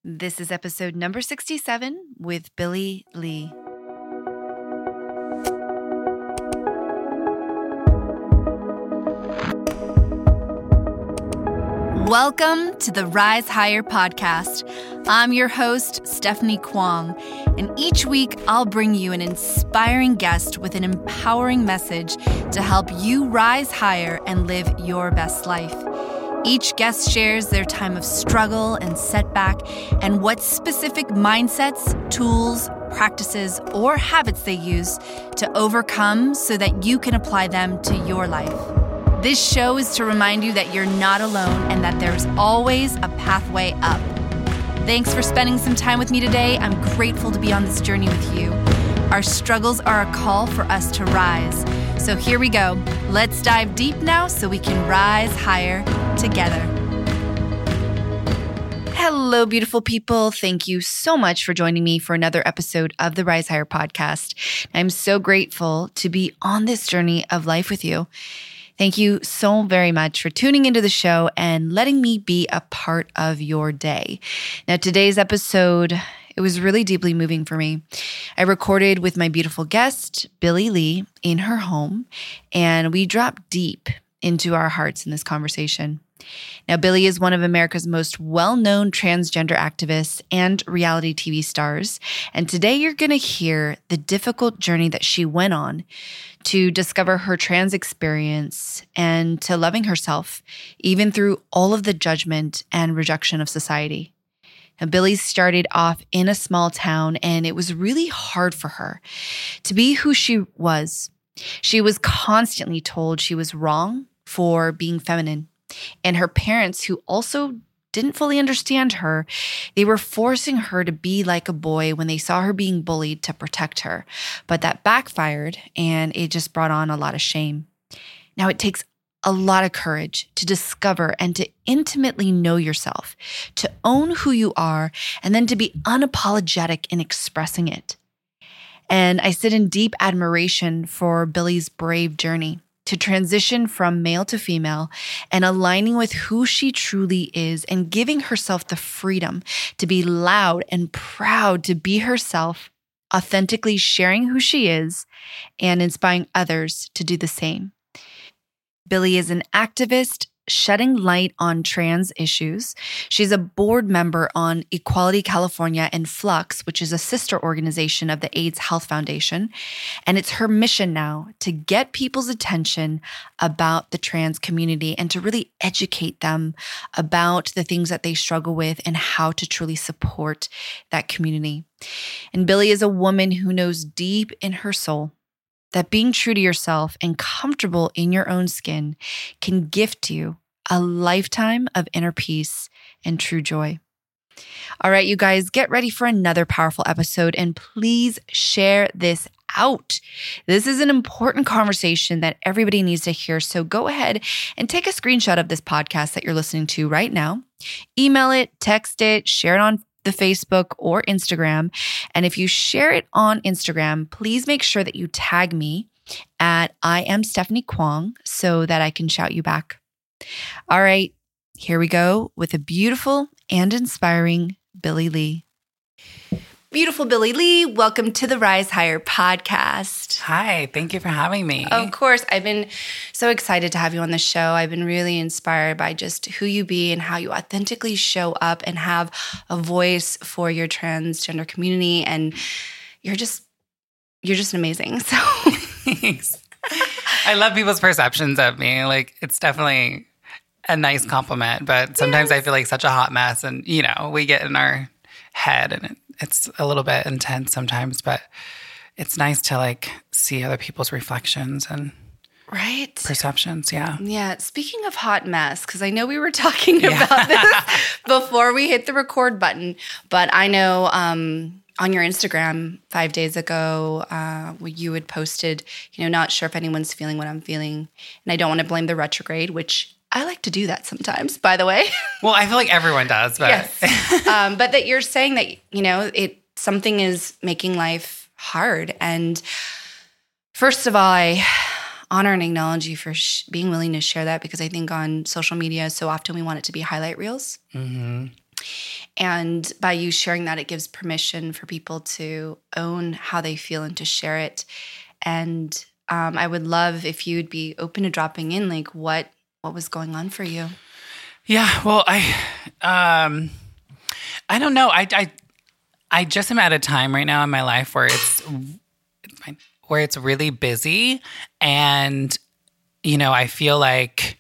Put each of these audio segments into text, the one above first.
This is episode number 67 with Billy Lee. Welcome to the Rise Higher podcast. I'm your host, Stephanie Kwong, and each week I'll bring you an inspiring guest with an empowering message to help you rise higher and live your best life. Each guest shares their time of struggle and setback and what specific mindsets, tools, practices, or habits they use to overcome so that you can apply them to your life. This show is to remind you that you're not alone and that there's always a pathway up. Thanks for spending some time with me today. I'm grateful to be on this journey with you. Our struggles are a call for us to rise. So here we go. Let's dive deep now so we can rise higher together. Hello, beautiful people. Thank you so much for joining me for another episode of the Rise Higher podcast. I'm so grateful to be on this journey of life with you. Thank you so very much for tuning into the show and letting me be a part of your day. Now, today's episode, it was really deeply moving for me. I recorded with my beautiful guest, Billy Lee, in her home, and we dropped deep into our hearts in this conversation. Now, Billy is one of America's most well-known transgender activists and reality TV stars, and today you're going to hear the difficult journey that she went on to discover her trans experience and to loving herself, even through all of the judgment and rejection of society. Now, Billy started off in a small town, and it was really hard for her to be who she was. She was constantly told she was wrong for being feminine. And her parents, who also didn't fully understand her, they were forcing her to be like a boy when they saw her being bullied to protect her. But that backfired, and it just brought on a lot of shame. Now, it takes a lot of courage to discover and to intimately know yourself, to own who you are, and then to be unapologetic in expressing it. And I sit in deep admiration for Billy's brave journey to transition from male to female and aligning with who she truly is and giving herself the freedom to be loud and proud to be herself, authentically sharing who she is and inspiring others to do the same. Billy is an activist shedding light on trans issues. She's a board member on Equality California and Flux, which is a sister organization of the AIDS Health Foundation. And it's her mission now to get people's attention about the trans community and to really educate them about the things that they struggle with and how to truly support that community. And Billy is a woman who knows deep in her soul that being true to yourself and comfortable in your own skin can gift you a lifetime of inner peace and true joy. All right, you guys, get ready for another powerful episode, and please share this out. This is an important conversation that everybody needs to hear. So go ahead and take a screenshot of this podcast that you're listening to right now. Email it, text it, share it on the Facebook or Instagram. And if you share it on Instagram, please make sure that you tag me at I am Stephanie Kwong so that I can shout you back. All right, here we go with a beautiful and inspiring Billy Lee. Beautiful Billy Lee, welcome to the Rise Higher podcast. Hi, thank you for having me. Of course, I've been so excited to have you on the show. I've been really inspired by just who you be and how you authentically show up and have a voice for your transgender community. And you're just amazing. So Thanks. I love people's perceptions of me. Like, it's definitely a nice compliment, but sometimes I feel like such a hot mess, and we get in our head and it's a little bit intense sometimes, but it's nice to see other people's reflections and perceptions. Yeah. Yeah. Speaking of hot mess, because I know we were talking about this before we hit the record button, but I know on your Instagram 5 days ago, you had posted, not sure if anyone's feeling what I'm feeling. And I don't want to blame the retrograde, which I like to do that sometimes, by the way. Well, I feel like everyone does, but yes. But that you're saying that, something is making life hard. And first of all, I honor and acknowledge you for being willing to share that, because I think on social media, so often we want it to be highlight reels. Mm-hmm. And by you sharing that, it gives permission for people to own how they feel and to share it. And I would love if you'd be open to dropping in, like what was going on for you. Yeah, well, I don't know. I just am at a time right now in my life where it's really busy, and I feel like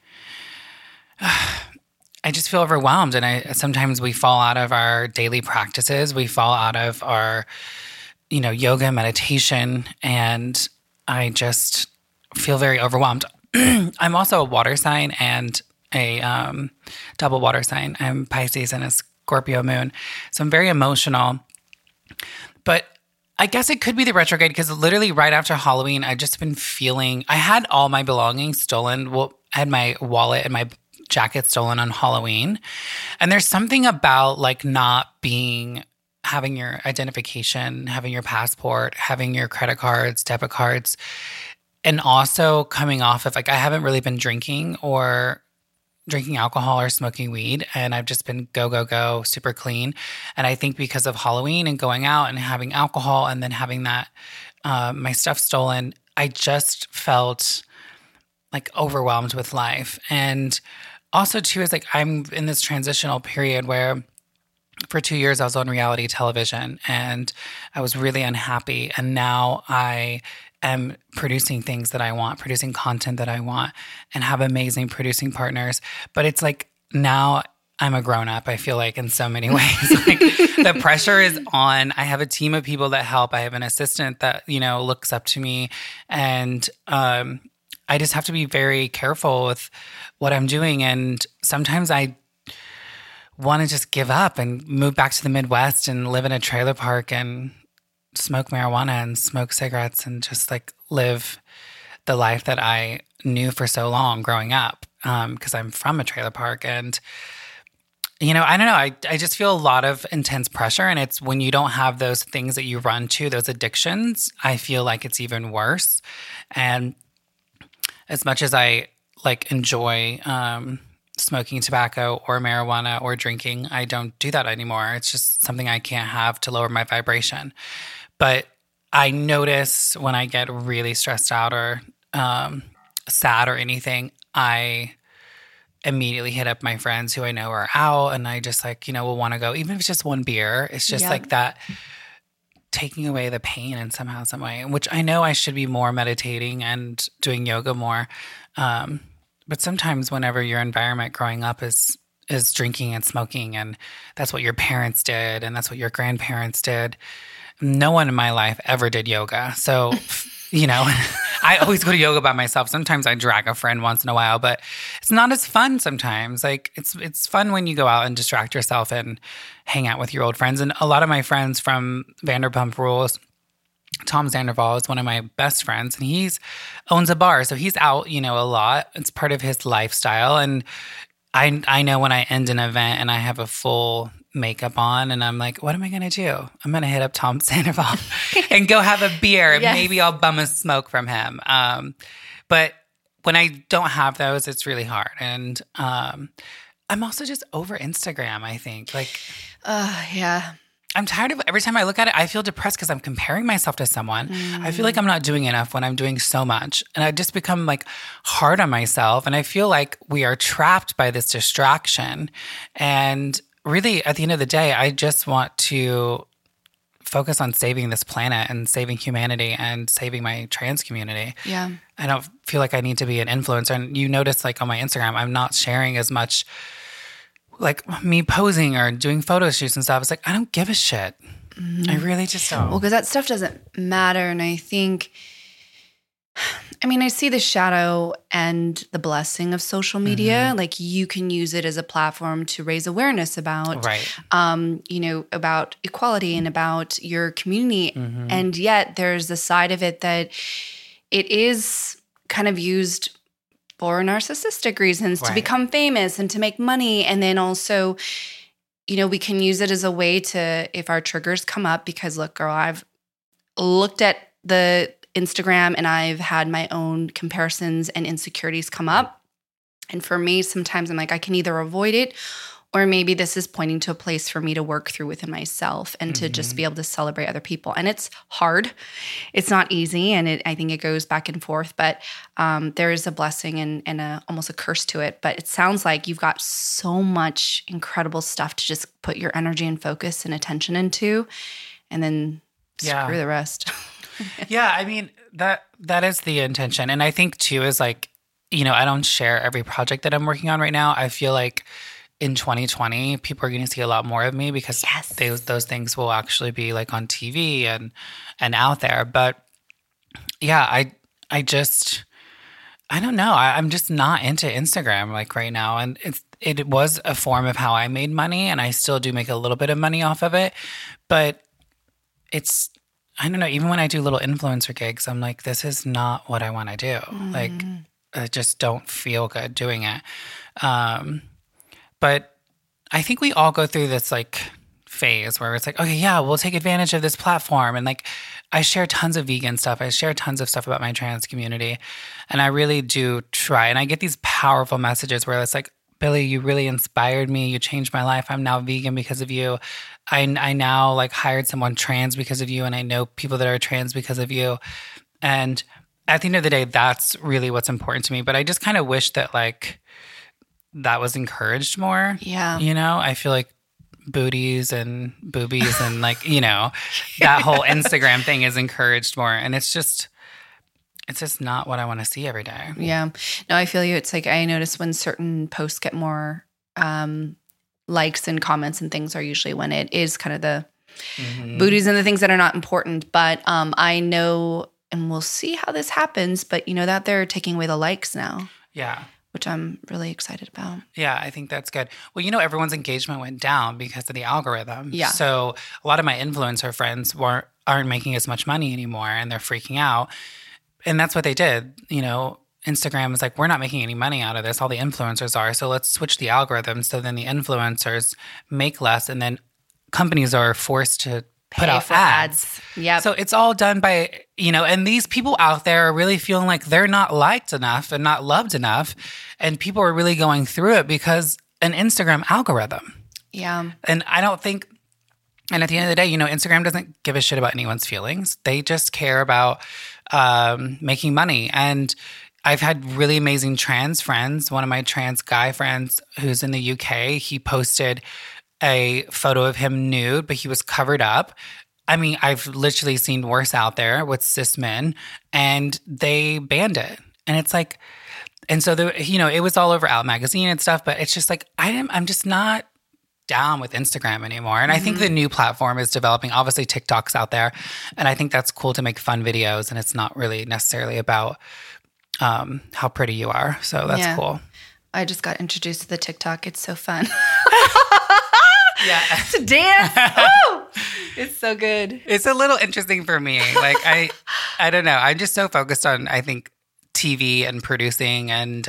I just feel overwhelmed, and sometimes we fall out of our daily practices. We fall out of our yoga, meditation, and I just feel very overwhelmed. I'm also a water sign and a double water sign. I'm Pisces and a Scorpio moon. So I'm very emotional. But I guess it could be the retrograde because literally right after Halloween, I've just been feeling – I had all my belongings stolen. Well, I had my wallet and my jacket stolen on Halloween. And there's something about like not having your identification, having your passport, having your credit cards, debit cards, and also coming off of like I haven't really been drinking alcohol or smoking weed, and I've just been go, super clean. And I think because of Halloween and going out and having alcohol and then having that my stuff stolen, I just felt like overwhelmed with life. And also too is like I'm in this transitional period where for 2 years I was on reality television and I was really unhappy, and now I am producing things that I want, producing content that I want, and have amazing producing partners. But it's like now I'm a grown-up, I feel like, in so many ways. Like the pressure is on. I have a team of people that help. I have an assistant that, looks up to me. And I just have to be very careful with what I'm doing. And sometimes I want to just give up and move back to the Midwest and live in a trailer park and smoke marijuana and smoke cigarettes and just like live the life that I knew for so long growing up because I'm from a trailer park. And, I don't know. I just feel a lot of intense pressure. And it's when you don't have those things that you run to, those addictions, I feel like it's even worse. And as much as I like enjoy smoking tobacco or marijuana or drinking, I don't do that anymore. It's just something I can't have to lower my vibration. But I notice when I get really stressed out or sad or anything, I immediately hit up my friends who I know are out, and I just like, will want to go, even if it's just one beer. It's just like that taking away the pain in somehow, some way, which I know I should be more meditating and doing yoga more. But sometimes whenever your environment growing up is drinking and smoking, and that's what your parents did and that's what your grandparents did, no one in my life ever did yoga. So, I always go to yoga by myself. Sometimes I drag a friend once in a while, but it's not as fun sometimes. Like it's fun when you go out and distract yourself and hang out with your old friends. And a lot of my friends from Vanderpump Rules, Tom Sandoval is one of my best friends, and he owns a bar. So he's out, a lot. It's part of his lifestyle. And I know when I end an event and I have a full makeup on and I'm like, what am I going to do? I'm going to hit up Tom Sandoval and go have a beer. Yes. Maybe I'll bum a smoke from him. But when I don't have those, it's really hard. And I'm also just over Instagram, I think. Like, yeah. I'm tired of every time I look at it, I feel depressed because I'm comparing myself to someone. I feel like I'm not doing enough when I'm doing so much. And I just become like hard on myself. And I feel like we are trapped by this distraction. And really, at the end of the day, I just want to focus on saving this planet and saving humanity and saving my trans community. Yeah. I don't feel like I need to be an influencer. And you notice like on my Instagram, I'm not sharing as much like me posing or doing photo shoots and stuff. It's like, I don't give a shit. I really just don't. Well, because that stuff doesn't matter. And I think, I see the shadow and the blessing of social media. Like you can use it as a platform to raise awareness about, about equality and about your community. And yet there's the side of it that it is kind of used for narcissistic reasons, to become famous and to make money. And then also, we can use it as a way to, if our triggers come up, because look, girl, I've looked at the Instagram and I've had my own comparisons and insecurities come up. And for me, sometimes I'm like, I can either avoid it Or maybe this is pointing to a place for me to work through within myself and to just be able to celebrate other people. And it's hard. It's not easy. And I think it goes back and forth. But there is a blessing and almost a curse to it. But it sounds like you've got so much incredible stuff to just put your energy and focus and attention into, and then screw the rest. Yeah, I mean, that is the intention. And I think too is like, I don't share every project that I'm working on right now. I feel like in 2020, people are going to see a lot more of me because those things will actually be like on TV and out there. But yeah, I don't know. I'm just not into Instagram like right now. And it was a form of how I made money, and I still do make a little bit of money off of it. But I don't know, even when I do little influencer gigs, I'm like, this is not what I want to do. Like, I just don't feel good doing it. But I think we all go through this like phase where it's like, okay, yeah, we'll take advantage of this platform. And like, I share tons of vegan stuff. I share tons of stuff about my trans community. And I really do try. And I get these powerful messages where it's like, Billy, you really inspired me. You changed my life. I'm now vegan because of you. I now like hired someone trans because of you. And I know people that are trans because of you. And at the end of the day, that's really what's important to me. But I just kind of wish that like that was encouraged more. Yeah. I feel like booties and boobies and like, that whole Instagram thing is encouraged more. And it's just not what I want to see every day. Yeah. No, I feel you. It's like I notice when certain posts get more likes and comments and things are usually when it is kind of the booties and the things that are not important. But I know, and we'll see how this happens, but that they're taking away the likes now. Yeah. Which I'm really excited about. Yeah, I think that's good. Well, everyone's engagement went down because of the algorithm. Yeah. So a lot of my influencer friends aren't making as much money anymore, and they're freaking out. And that's what they did. Instagram is like, we're not making any money out of this. All the influencers are. So let's switch the algorithm. So then the influencers make less, and then companies are forced to put out ads. Yeah. So it's all done by, and these people out there are really feeling like they're not liked enough and not loved enough. And people are really going through it because an Instagram algorithm. Yeah. And I don't think, and at the end of the day, Instagram doesn't give a shit about anyone's feelings. They just care about making money. And I've had really amazing trans friends. One of my trans guy friends who's in the UK, he posted a photo of him nude, but he was covered up. I mean, I've literally seen worse out there with cis men, and they banned it. And it's like, and so it was all over Out Magazine and stuff, but it's just like, I'm just not down with Instagram anymore. And I think the new platform is developing. Obviously, TikTok's out there, and I think that's cool to make fun videos, and it's not really necessarily about how pretty you are. So that's cool. I just got introduced to the TikTok. It's so fun. Yeah. To dance. Oh, it's so good. It's a little interesting for me. Like, I don't know. I'm just so focused on, I think, TV and producing. And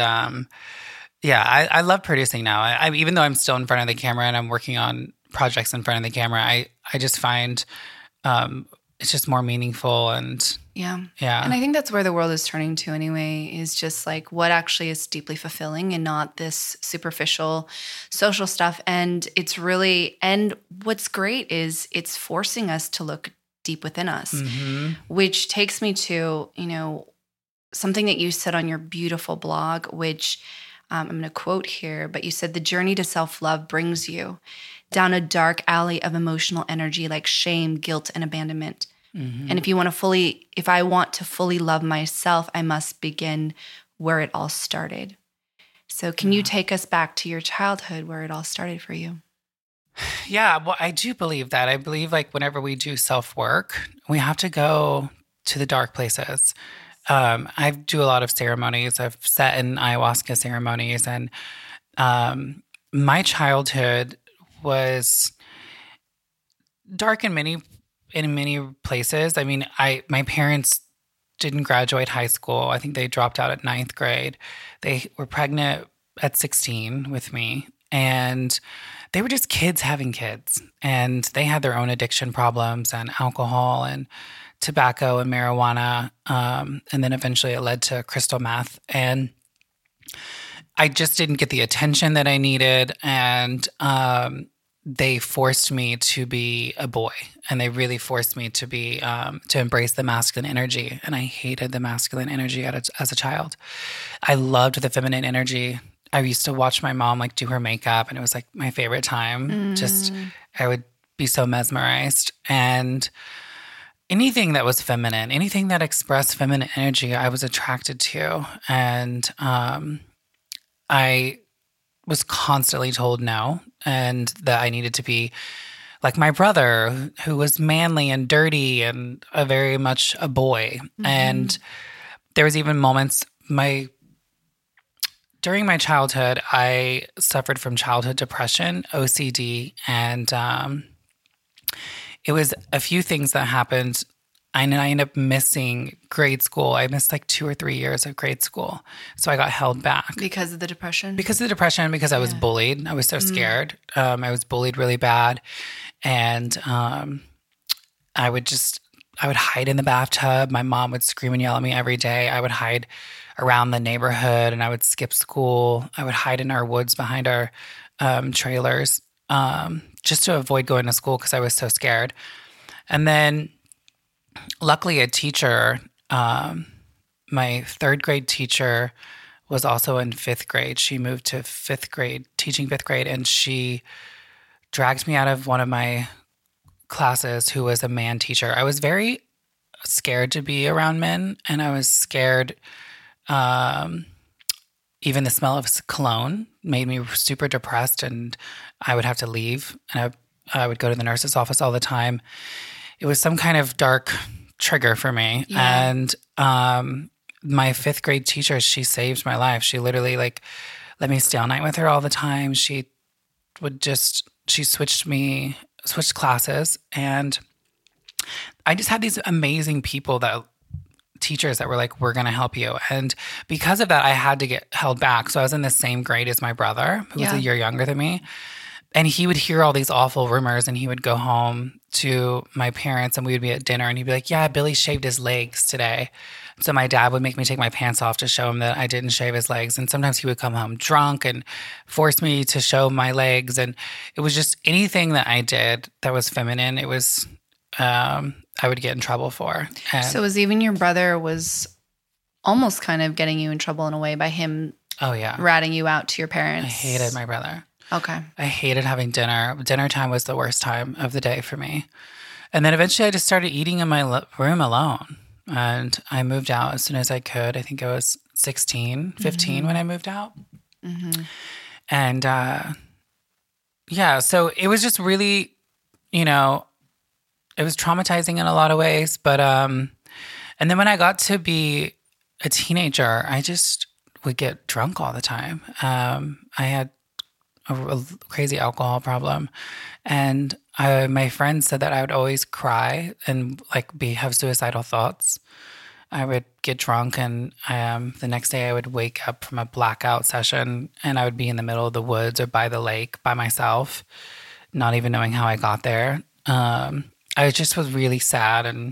I love producing now. I even though I'm still in front of the camera and I'm working on projects in front of the camera, I just find it's just more meaningful. And yeah. Yeah. And I think that's where the world is turning to anyway, is just like what actually is deeply fulfilling and not this superficial social stuff. And it's really, and what's great is it's forcing us to look deep within us, which takes me to, something that you said on your beautiful blog, which I'm going to quote here, but you said, the journey to self-love brings you down a dark alley of emotional energy like shame, guilt, and abandonment. And if I want to fully love myself, I must begin where it all started. So can you take us back to your childhood where it all started for you? Yeah, well, I do believe that. I believe like whenever we do self-work, we have to go to the dark places. I do a lot of ceremonies. I've sat in ayahuasca ceremonies, and my childhood was dark in many places. I mean, my parents didn't graduate high school. I think they dropped out at 9th grade. They were pregnant at 16 with me, and they were just kids having kids, and they had their own addiction problems and alcohol and tobacco and marijuana. And then eventually it led to crystal meth. And I just didn't get the attention that I needed. And they forced me to be a boy. And they really forced me to be, to embrace the masculine energy. And I hated the masculine energy as a child. I loved the feminine energy. I used to watch my mom like do her makeup, and it was like my favorite time. Just, I would be so mesmerized. And anything that was feminine, anything that expressed feminine energy, I was attracted to. And I was constantly told no, and that I needed to be like my brother, who was manly and dirty and very much a boy. And there was even moments during my childhood, I suffered from childhood depression, OCD, and it was a few things that happened. And I ended up missing grade school. I missed like 2 or 3 years of grade school. So I got held back. Because of the depression? Because of the depression, because I was bullied. I was so scared. I was bullied really bad. And I would hide in the bathtub. My mom would scream and yell at me every day. I would hide around the neighborhood, and I would skip school. I would hide in our woods behind our trailers just to avoid going to school because I was so scared. And then luckily a teacher, my third grade teacher was also in fifth grade. She moved to fifth grade, teaching fifth grade, and she dragged me out of one of my classes who was a man teacher. I was very scared to be around men, and I was scared. Even the smell of cologne made me super depressed, and I would have to leave, and I would go to the nurse's office all the time. It was some kind of dark trigger for me. Yeah. And my fifth grade teacher, she saved my life. She literally like let me stay all night with her all the time. She switched classes, and I just had these amazing teachers that were like, we're going to help you. And because of that, I had to get held back. So I was in the same grade as my brother, who was a year younger than me. And he would hear all these awful rumors, and he would go home to my parents, and we would be at dinner, and he'd be like, yeah, Billy shaved his legs today. So my dad would make me take my pants off to show him that I didn't shave his legs. And sometimes he would come home drunk and force me to show my legs. And it was just anything that I did that was feminine, it was, I would get in trouble for. And so was even your brother was almost kind of getting you in trouble in a way by him ratting you out to your parents? I hated my brother. Okay. I hated having dinner. Dinner time was the worst time of the day for me. And then eventually I just started eating in my room alone. And I moved out as soon as I could. I think I was 15 when I moved out. And so it was just really, it was traumatizing in a lot of ways. But, and then when I got to be a teenager, I just would get drunk all the time. I had a crazy alcohol problem. And my friends said that I would always cry and have suicidal thoughts. I would get drunk, and the next day I would wake up from a blackout session, and I would be in the middle of the woods or by the lake by myself, not even knowing how I got there. I just was really sad and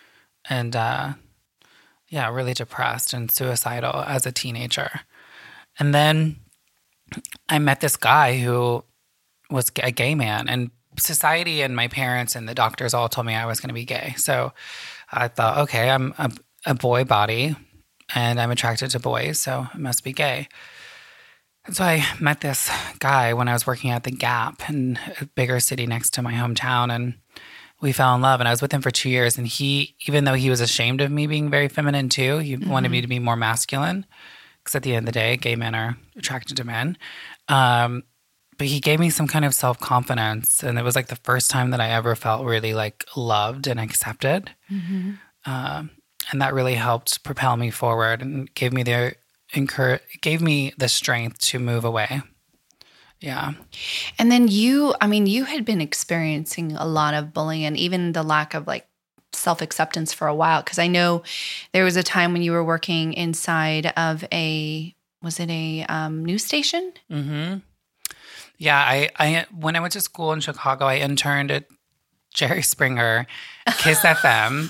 really depressed and suicidal as a teenager. And then I met this guy who was a gay man, and society and my parents and the doctors all told me I was going to be gay. So I thought, okay, I'm a boy body and I'm attracted to boys, so I must be gay. And so I met this guy when I was working at the Gap in a bigger city next to my hometown, and we fell in love. And I was with him for 2 years, and he, even though he was ashamed of me being very feminine too, he wanted me to be more masculine. Because at the end of the day, gay men are attracted to men. But he gave me some kind of self-confidence. And it was like the first time that I ever felt really loved and accepted. And that really helped propel me forward and gave me the strength to move away. Yeah. And then you had been experiencing a lot of bullying and even the lack of self-acceptance for a while. Because I know there was a time when you were working inside of was it a news station? Yeah, I when I went to school in Chicago, I interned at Jerry Springer, Kiss FM,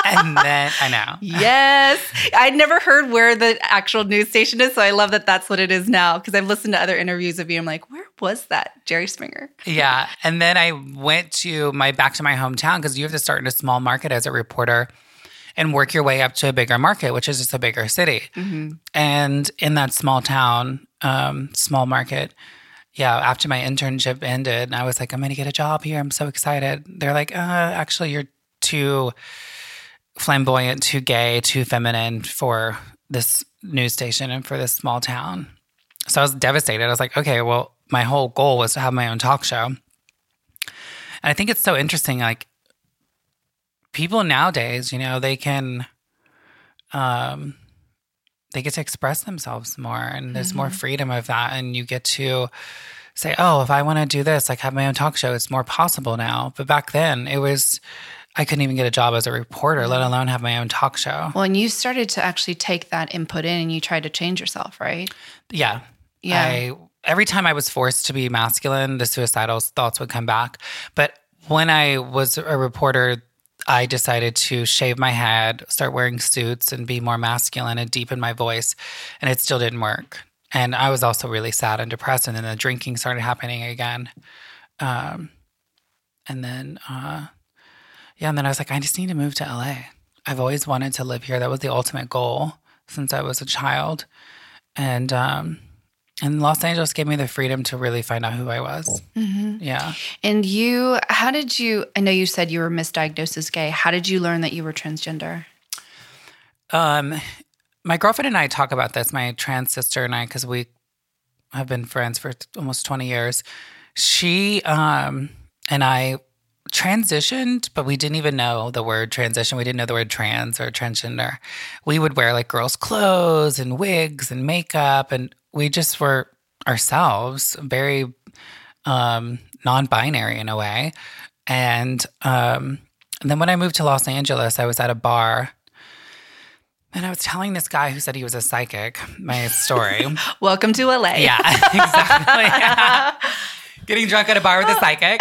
And then, I know. Yes. I'd never heard where the actual news station is, so I love that that's what it is now, because I've listened to other interviews of you. I'm like, where was that, Jerry Springer? Yeah. And then I went back to my hometown, because you have to start in a small market as a reporter and work your way up to a bigger market, which is just a bigger city. Mm-hmm. And in that small town, small market, after my internship ended, I was like, I'm going to get a job here. I'm so excited. They're like, actually, you're too flamboyant, too gay, too feminine for this news station and for this small town. So I was devastated. I was like, okay, well, my whole goal was to have my own talk show. And I think it's so interesting, like, people nowadays, they can, they get to express themselves more, and there's more freedom of that. And you get to say, oh, if I want to do this, like have my own talk show, it's more possible now. But back then I couldn't even get a job as a reporter, let alone have my own talk show. Well, and you started to actually take that input in and you tried to change yourself, right? Yeah. Every time I was forced to be masculine, the suicidal thoughts would come back. But when I was a reporter, I decided to shave my head, start wearing suits, and be more masculine and deepen my voice. And it still didn't work. And I was also really sad and depressed. And then the drinking started happening again. And then I was like, I just need to move to LA. I've always wanted to live here. That was the ultimate goal since I was a child. And Los Angeles gave me the freedom to really find out who I was. Mm-hmm. Yeah. And I know you said you were misdiagnosed as gay. How did you learn that you were transgender? My girlfriend and I talk about this, my trans sister and I, because we have been friends for almost 20 years. She and I transitioned, but we didn't even know the word transition. We didn't know the word trans or transgender. We would wear like girls' clothes and wigs and makeup, and we just were ourselves, very non-binary in a way. And then when I moved to Los Angeles, I was at a bar, and I was telling this guy who said he was a psychic my story. Welcome to LA. Yeah, exactly. Getting drunk at a bar with a psychic.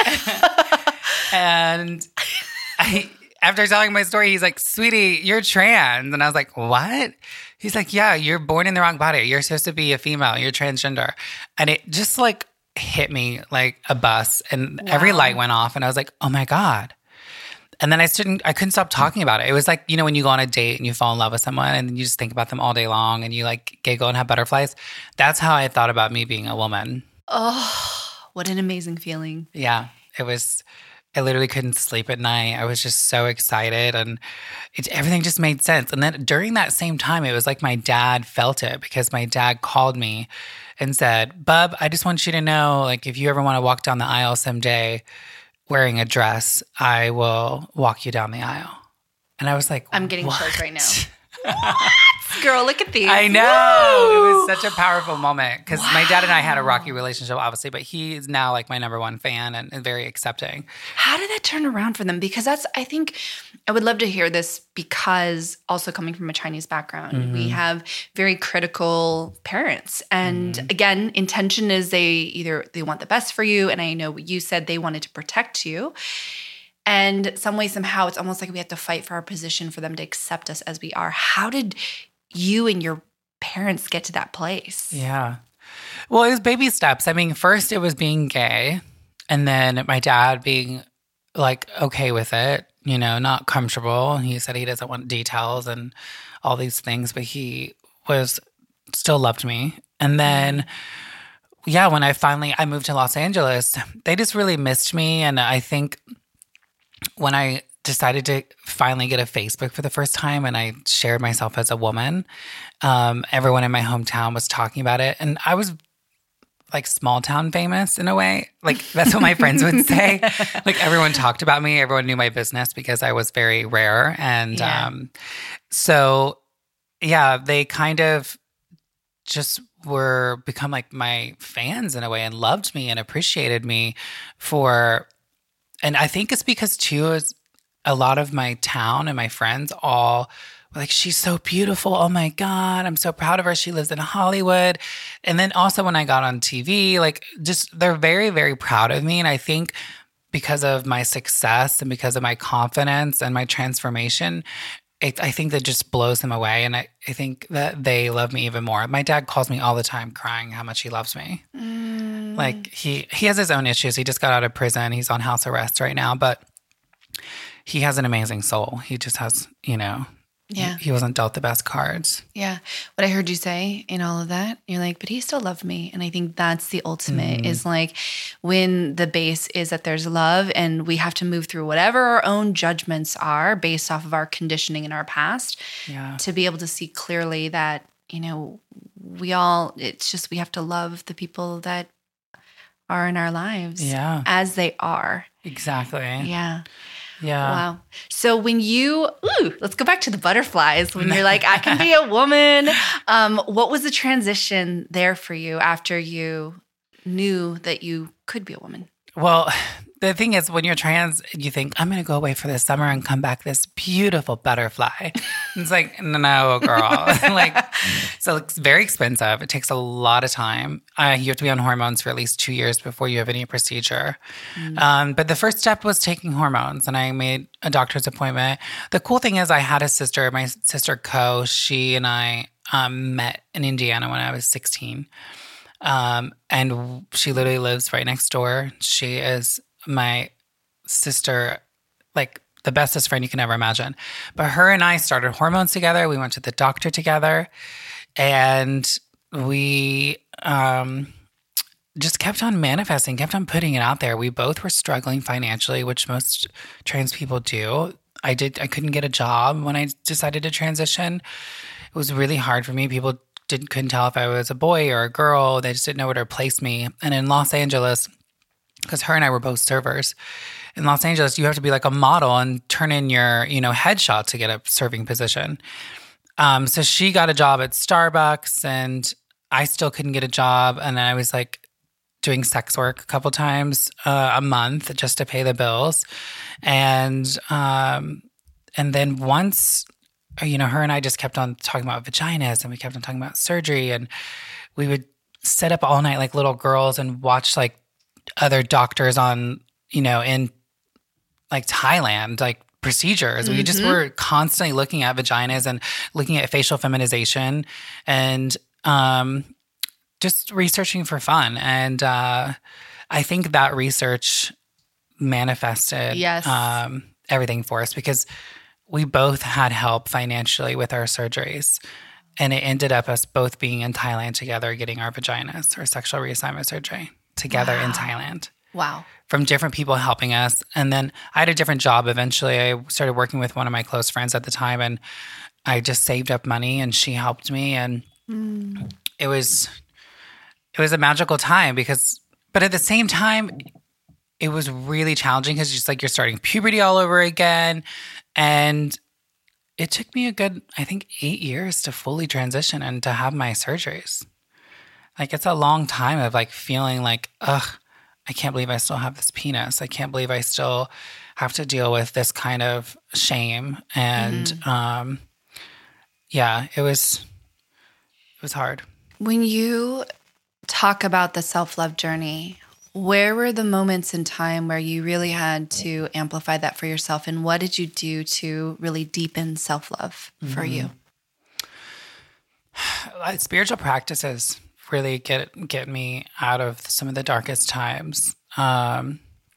And after telling my story, he's like, sweetie, you're trans. And I was like, what? He's like, yeah, you're born in the wrong body. You're supposed to be a female. You're transgender. And it just like hit me like a bus, and every light went off, and I was like, oh my God. And then I couldn't stop talking about it. It was like, when you go on a date and you fall in love with someone and you just think about them all day long and you like giggle and have butterflies. That's how I thought about me being a woman. Oh, what an amazing feeling. Yeah, it was. I literally couldn't sleep at night. I was just so excited, and everything just made sense. And then during that same time, it was like my dad felt it, because my dad called me and said, Bub, I just want you to know, like, if you ever want to walk down the aisle someday wearing a dress, I will walk you down the aisle. And I was like, I'm getting what? chills right now. Girl, look at these. I know. Woo! It was such a powerful moment, because my dad and I had a rocky relationship, obviously, but he's now like my number one fan and very accepting. How did that turn around for them? Because I think I would love to hear this, because also coming from a Chinese background, we have very critical parents. And again, intention is they want the best for you. And I know what you said, they wanted to protect you. And some way, somehow, it's almost like we have to fight for our position for them to accept us as we are. How did you and your parents get to that place? Yeah. Well, it was baby steps. I mean, first it was being gay, and then my dad being like okay with it, not comfortable. He said he doesn't want details and all these things, but he still loved me. And then, when I moved to Los Angeles, they just really missed me. And I think when I decided to finally get a Facebook for the first time and I shared myself as a woman, everyone in my hometown was talking about it. And I was like small town famous in a way. Like that's what my friends would say. Like everyone talked about me. Everyone knew my business because I was very rare. And they kind of just become like my fans in a way, and loved me and appreciated me and I think it's because too, is a lot of my town and my friends all were like, she's so beautiful. Oh my God, I'm so proud of her. She lives in Hollywood. And then also when I got on TV, like just they're very, very proud of me. And I think because of my success and because of my confidence and my transformation, I think that just blows them away. And I think that they love me even more. My dad calls me all the time crying how much he loves me. Like he has his own issues. He just got out of prison. He's on house arrest right now, but he has an amazing soul. He just has, he wasn't dealt the best cards. Yeah. What I heard you say in all of that, you're like, but he still loved me. And I think that's the ultimate is like when the base is that there's love and we have to move through whatever our own judgments are based off of our conditioning in our past to be able to see clearly that, we have to love the people that are in our lives as they are. Exactly. Yeah. Yeah. Wow. So when let's go back to the butterflies. When you're like, I can be a woman. What was the transition there for you after you knew that you could be a woman? Well, the thing is, when you're trans, you think, I'm going to go away for the summer and come back this beautiful butterfly. It's like, no, girl. So it's very expensive. It takes a lot of time. You have to be on hormones for at least 2 years before you have any procedure. But the first step was taking hormones, and I made a doctor's appointment. The cool thing is I had a sister, my sister Co. She and I met in Indiana when I was 16. And she literally lives right next door. She is my sister, like the bestest friend you can ever imagine. But her and I started hormones together. We went to the doctor together, and we just kept on manifesting, kept on putting it out there. We both were struggling financially, which most trans people do. I couldn't get a job when I decided to transition. It was really hard for me. People couldn't tell if I was a boy or a girl. They just didn't know where to place me. And in Los Angeles, because her and I were both servers, in Los Angeles, you have to be like a model and turn in your, headshot to get a serving position. So she got a job at Starbucks, and I still couldn't get a job. And then I was like doing sex work a couple times a month just to pay the bills. And then once, her and I just kept on talking about vaginas, and we kept on talking about surgery, and we would sit up all night like little girls and watch like other doctors on, in like Thailand, like procedures. We just were constantly looking at vaginas and looking at facial feminization and just researching for fun. And I think that research manifested everything for us, because we both had help financially with our surgeries. And it ended up us both being in Thailand together, getting our vaginas or sexual reassignment surgery together in Thailand. Wow. From different people helping us. And then I had a different job eventually. I started working with one of my close friends at the time, and I just saved up money, and she helped me. And it was a magical time but at the same time, it was really challenging because just like you're starting puberty all over again. And it took me a good, I think, 8 years to fully transition and to have my surgeries. Like, it's a long time of like feeling like, ugh, I can't believe I still have this penis. I can't believe I still have to deal with this kind of shame. And it was hard. When you talk about the self-love journey, where were the moments in time where you really had to amplify that for yourself? And what did you do to really deepen self-love for you? Spiritual practices really get me out of some of the darkest times. I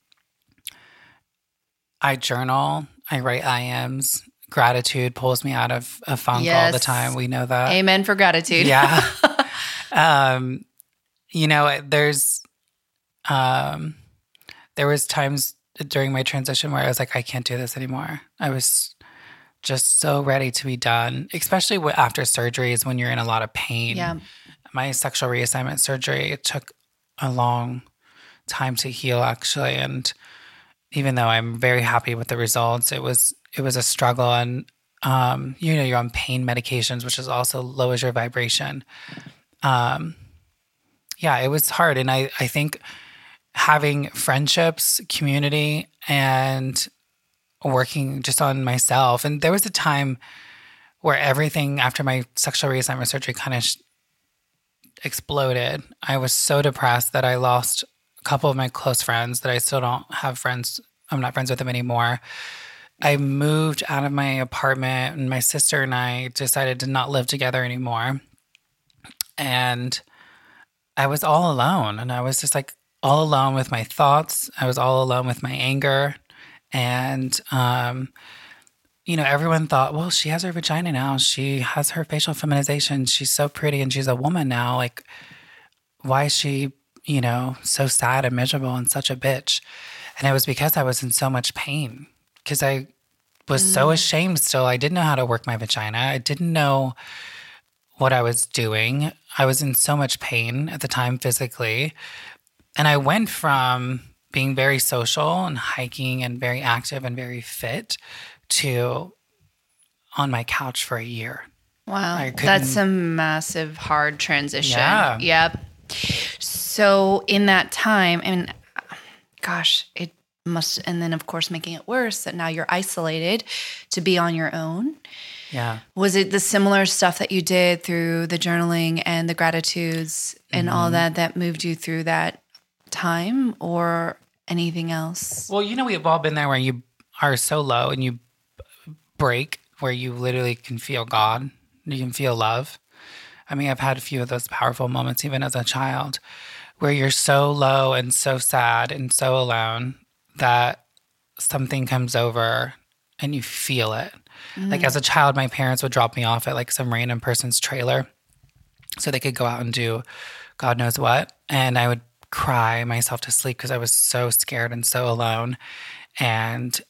journal. I write IMs. Gratitude pulls me out of a funk all the time. We know that. Amen for gratitude. Yeah. There was times during my transition where I was like, I can't do this anymore. I was just so ready to be done, especially after surgeries when you're in a lot of pain. Yeah. My sexual reassignment surgery, it took a long time to heal, actually. And even though I'm very happy with the results, it was a struggle. And, you're on pain medications, which is also lowers your vibration. It was hard. And I think having friendships, community, and working just on myself. And there was a time where everything after my sexual reassignment surgery kind of exploded. I was so depressed that I lost a couple of my close friends that I still don't have friends. I'm not friends with them anymore. I moved out of my apartment, and my sister and I decided to not live together anymore. And I was all alone, and I was just like all alone with my thoughts. I was all alone with my anger. And, everyone thought, well, she has her vagina now. She has her facial feminization. She's so pretty and she's a woman now. Like, why is she, so sad and miserable and such a bitch? And it was because I was in so much pain, because I was so ashamed still. I didn't know how to work my vagina. I didn't know what I was doing. I was in so much pain at the time physically. And I went from being very social and hiking and very active and very fit to on my couch for a year. Wow. That's a massive, hard transition. Yeah. Yep. So in that time, and gosh, it must, and then of course making it worse that now you're isolated to be on your own. Yeah. Was it the similar stuff that you did through the journaling and the gratitudes and all that moved you through that time, or anything else? Well, we've all been there where you are so low and you break, where you literally can feel God. You can feel love. I mean, I've had a few of those powerful moments even as a child, where you're so low and so sad and so alone that something comes over and you feel it. Like as a child, my parents would drop me off at like some random person's trailer so they could go out and do God knows what. And I would cry myself to sleep because I was so scared and so alone. And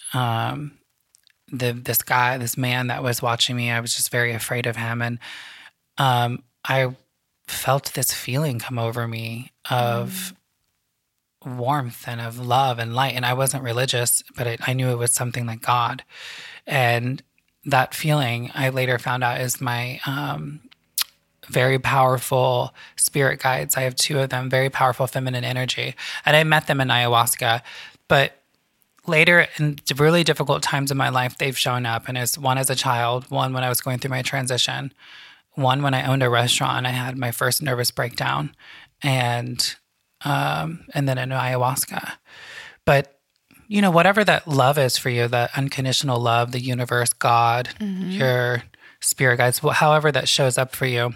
this man that was watching me, I was just very afraid of him. And I felt this feeling come over me of warmth and of love and light. And I wasn't religious, but I knew it was something like God. And that feeling, I later found out, is my very powerful spirit guides. I have two of them, very powerful feminine energy. And I met them in ayahuasca. But later, in really difficult times in my life, they've shown up. And it's one as a child, one when I was going through my transition, one when I owned a restaurant and I had my first nervous breakdown, and then in ayahuasca. But whatever that love is for you, that unconditional love, the universe, God, your spirit guides, however that shows up for you,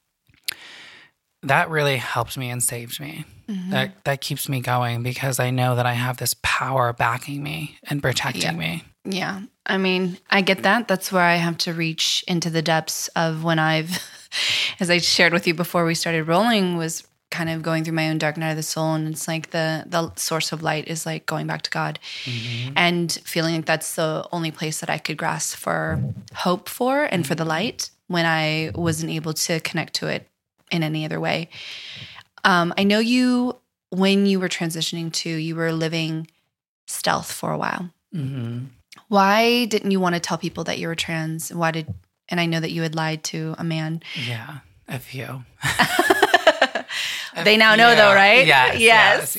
that really helped me and saved me. That keeps me going, because I know that I have this power backing me and protecting me. Yeah. I mean, I get that. That's where I have to reach into the depths of when I've, as I shared with you before we started rolling, was kind of going through my own dark night of the soul. And it's like the source of light is like going back to God, and feeling like that's the only place that I could grasp for hope for and for the light, when I wasn't able to connect to it in any other way. I know when you were transitioning to, you were living stealth for a while. Why didn't you want to tell people that you were trans? And I know that you had lied to a man. Yeah, a few. They now know though, right? Yes.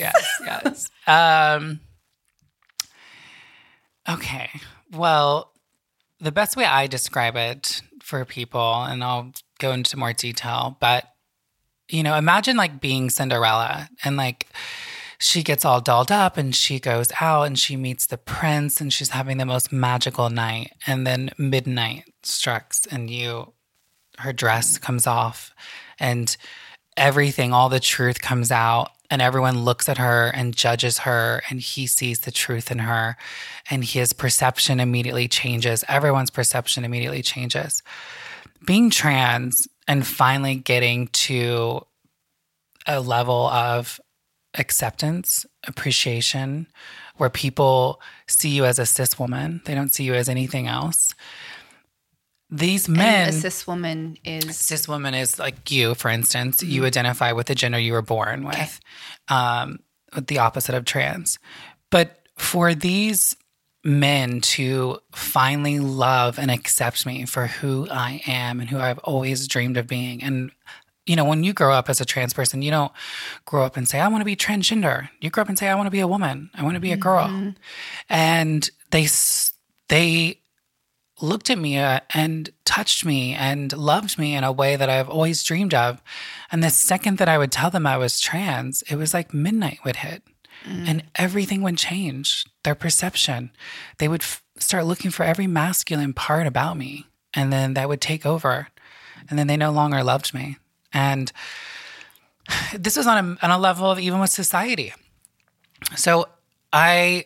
Okay. Well, the best way I describe it for people, and I'll go into more detail, but imagine like being Cinderella, and like she gets all dolled up and she goes out and she meets the prince and she's having the most magical night, and then midnight strikes and her dress comes off and everything, all the truth comes out, and everyone looks at her and judges her, and he sees the truth in her, and his perception immediately changes. Everyone's perception immediately changes. Being trans and finally getting to a level of acceptance, appreciation, where people see you as a cis woman. They don't see you as anything else. These men... And a cis woman is... Cis woman is like you, for instance. You identify with the gender you were born with, with the opposite of trans. But for these men to finally love and accept me for who I am and who I've always dreamed of being. And, when you grow up as a trans person, you don't grow up and say, I want to be transgender. You grow up and say, I want to be a woman. I want to be a girl. And they looked at me and touched me and loved me in a way that I've always dreamed of. And the second that I would tell them I was trans, it was like midnight would hit and everything would change. Their perception. They would start looking for every masculine part about me, and then that would take over, and then they no longer loved me. And this was on a level of even with society. So I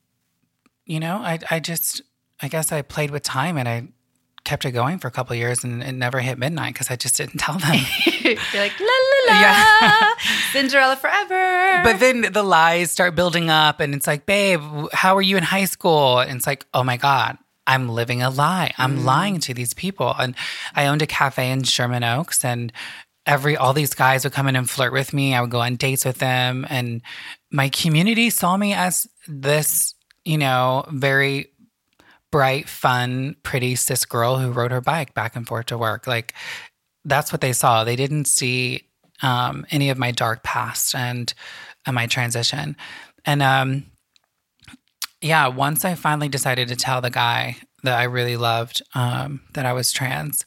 guess I played with time, and I kept it going for a couple of years, and it never hit midnight because I just didn't tell them. You're like, la, la, la, yeah. Cinderella forever. But then the lies start building up, and it's like, babe, how were you in high school? And it's like, oh my God, I'm living a lie. I'm lying to these people. And I owned a cafe in Sherman Oaks, and all these guys would come in and flirt with me. I would go on dates with them. And my community saw me as this, very bright, fun, pretty cis girl who rode her bike back and forth to work. Like, that's what they saw. They didn't see any of my dark past and my transition. And once I finally decided to tell the guy that I really loved that I was trans,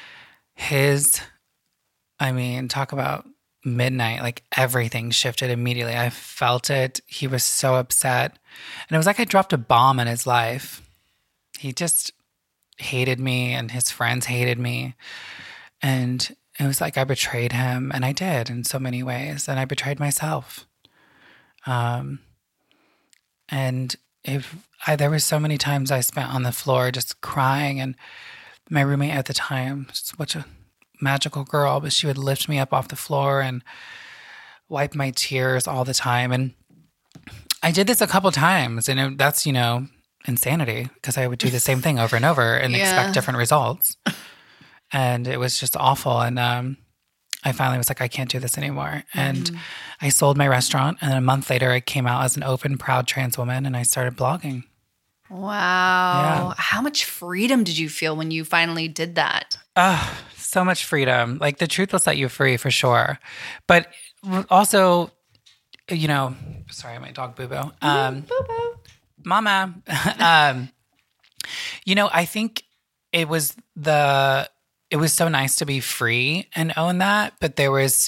talk about midnight, like everything shifted immediately. I felt it. He was so upset. And it was like I dropped a bomb in his life. He just hated me, and his friends hated me. And it was like I betrayed him, and I did in so many ways. And I betrayed myself. There were so many times I spent on the floor just crying. And my roommate at the time, such a magical girl, but she would lift me up off the floor and wipe my tears all the time. And I did this a couple times, and that's, insanity, because I would do the same thing over and over and expect different results. And it was just awful. And I finally was like, I can't do this anymore. And I sold my restaurant. And a month later, I came out as an open, proud trans woman, and I started blogging. Wow. Yeah. How much freedom did you feel when you finally did that? So much freedom. Like, the truth will set you free for sure. But also, sorry, my dog Boo-Boo. Boo-Boo. Mama. I think it was so nice to be free and own that. But there was,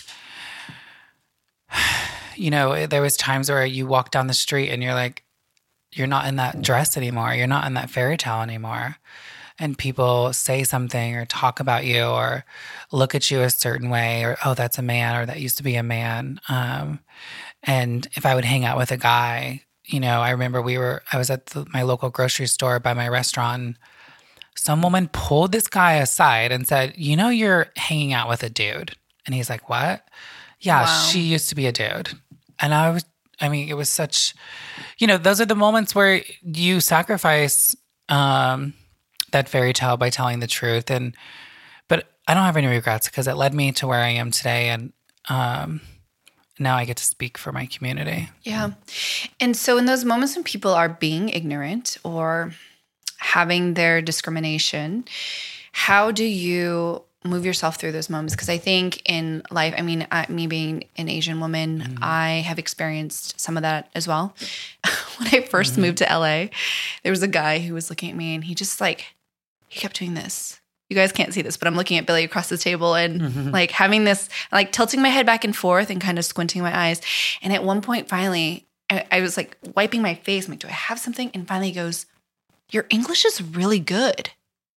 there was times where you walk down the street and you're like, you're not in that dress anymore. You're not in that fairy tale anymore. And people say something or talk about you or look at you a certain way, or, oh, that's a man, or that used to be a man. And if I would hang out with a guy, I remember I was at my local grocery store by my restaurant, and some woman pulled this guy aside and said, you're hanging out with a dude. And he's like, what? Yeah, wow. She used to be a dude. And it was such, those are the moments where you sacrifice that fairy tale by telling the truth. But I don't have any regrets, because it led me to where I am today. And now I get to speak for my community. Yeah. And so in those moments when people are being ignorant or having their discrimination, how do you move yourself through those moments? Because I think in life, me being an Asian woman, I have experienced some of that as well. When I first moved to LA, there was a guy who was looking at me, and he just he kept doing this. You guys can't see this, but I'm looking at Billy across the table and having this, tilting my head back and forth and kind of squinting my eyes. And at one point, finally, I was wiping my face. I'm like, do I have something? And finally he goes, your English is really good.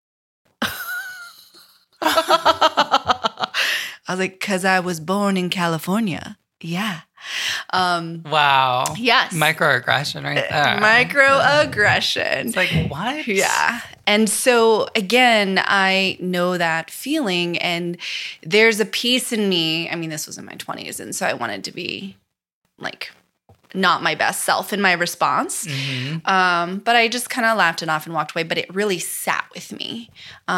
I was like, because I was born in California. Yeah. Wow. Yes. Microaggression right there. Microaggression. It's like, what? Yeah. And so again, I know that feeling, and there's a piece in me. This was in my 20s. And so I wanted to be not my best self in my response. But I just kind of laughed it off and walked away, but it really sat with me.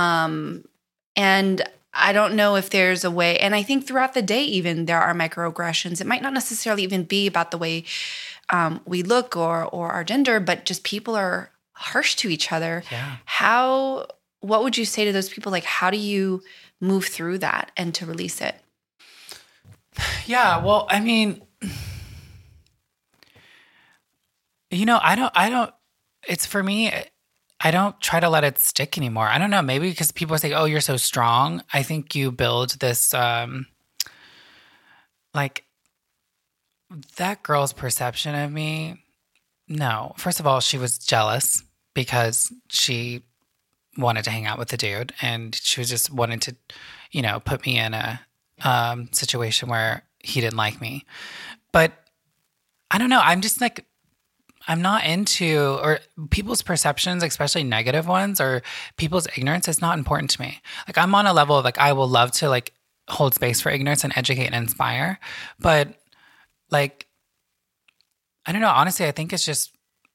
And I don't know if there's a way, and I think throughout the day even there are microaggressions. It might not necessarily even be about the way we look or our gender, but just people are harsh to each other. Yeah. What would you say to those people? How do you move through that and to release it? Yeah, well, I don't, it's for me, I don't try to let it stick anymore. I don't know, maybe because people say, "Oh, you're so strong." I think you build this like that girl's perception of me. No. First of all, she was jealous because she wanted to hang out with the dude and she was just wanted to, put me in a situation where he didn't like me. But I don't know. I'm just like, I'm not into, or people's perceptions, especially negative ones, or people's ignorance is not important to me. Like, I'm on a level of like, I will love to like hold space for ignorance and educate and inspire. But like, I don't know. Honestly, I think it's just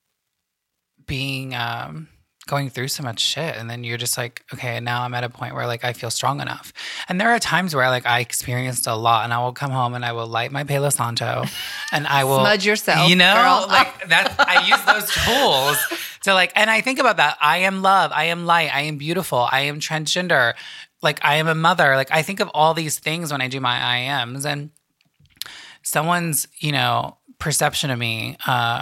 being, going through so much shit. And then you're just like, okay, now I'm at a point where like I feel strong enough. And there are times where like I experienced a lot and I will come home and I will light my Palo Santo and I will smudge yourself. Girl. Like that, I use those tools to like, and I think about that. I am love. I am light. I am beautiful. I am transgender. Like I am a mother. Like I think of all these things when I do my IMs, and someone's, perception of me,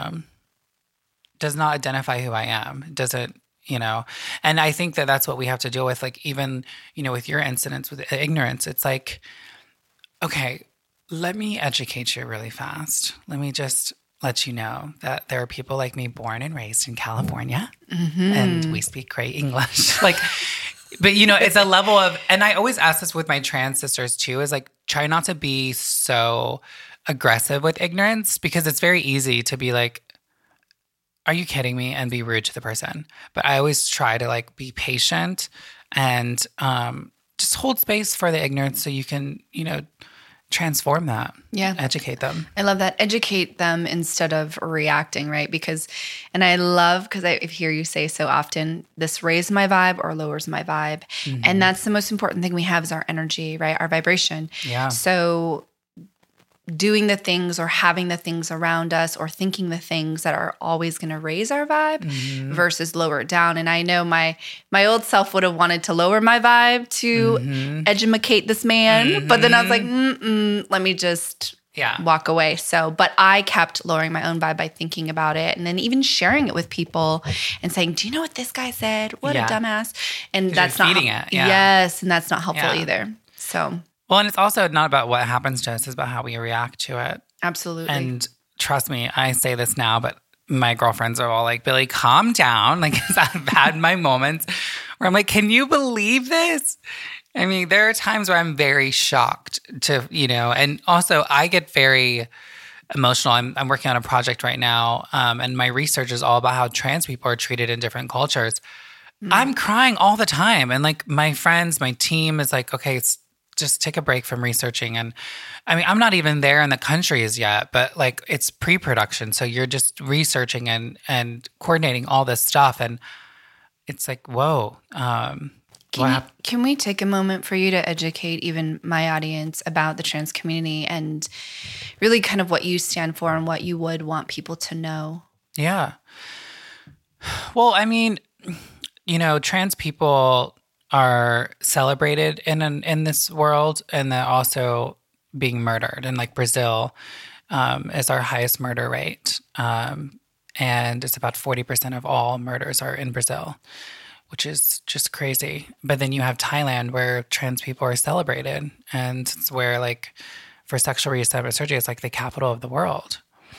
does not identify who I am. It doesn't, and I think that that's what we have to deal with. Like even, with your incidents with ignorance, it's like, okay, let me educate you really fast. Let me just let you know that there are people like me born and raised in California and we speak great English. Like, but it's a level of, and I always ask this with my trans sisters too, is like, try not to be so aggressive with ignorance, because it's very easy to be like, are you kidding me? And be rude to the person. But I always try to like be patient and just hold space for the ignorance so you can, transform that. Yeah. Educate them. I love that. Educate them instead of reacting, right? Because I hear you say so often, this raises my vibe or lowers my vibe. Mm-hmm. And that's the most important thing we have is our energy, right? Our vibration. Yeah. So doing the things or having the things around us or thinking the things that are always going to raise our vibe versus lower it down. And I know my old self would have wanted to lower my vibe to educate this man. But then I was like, let me just walk away. So, but I kept lowering my own vibe by thinking about it and then even sharing it with people and saying, do you know what this guy said? What a dumbass. And that's not feeding it. Yeah. Yes. And that's not helpful either. So. Well, and it's also not about what happens to us, it's about how we react to it. Absolutely. And trust me, I say this now, but my girlfriends are all like, Billy, calm down. Like, I've had my moments where I'm like, can you believe this? I mean, there are times where I'm very shocked to, and also I get very emotional. I'm working on a project right now, and my research is all about how trans people are treated in different cultures. I'm crying all the time. And like my friends, my team is like, okay, just take a break from researching. And I mean, I'm not even there in the countries yet, but like it's pre-production. So you're just researching and coordinating all this stuff. And it's like, whoa. Can we take a moment for you to educate even my audience about the trans community and really kind of what you stand for and what you would want people to know? Yeah. Well, I mean, trans people are celebrated in this world, and they're also being murdered. And like Brazil is our highest murder rate, and it's about 40% of all murders are in Brazil, which is just crazy. But then you have Thailand, where trans people are celebrated, and it's where like for sexual reassignment surgery, it's like the capital of the world.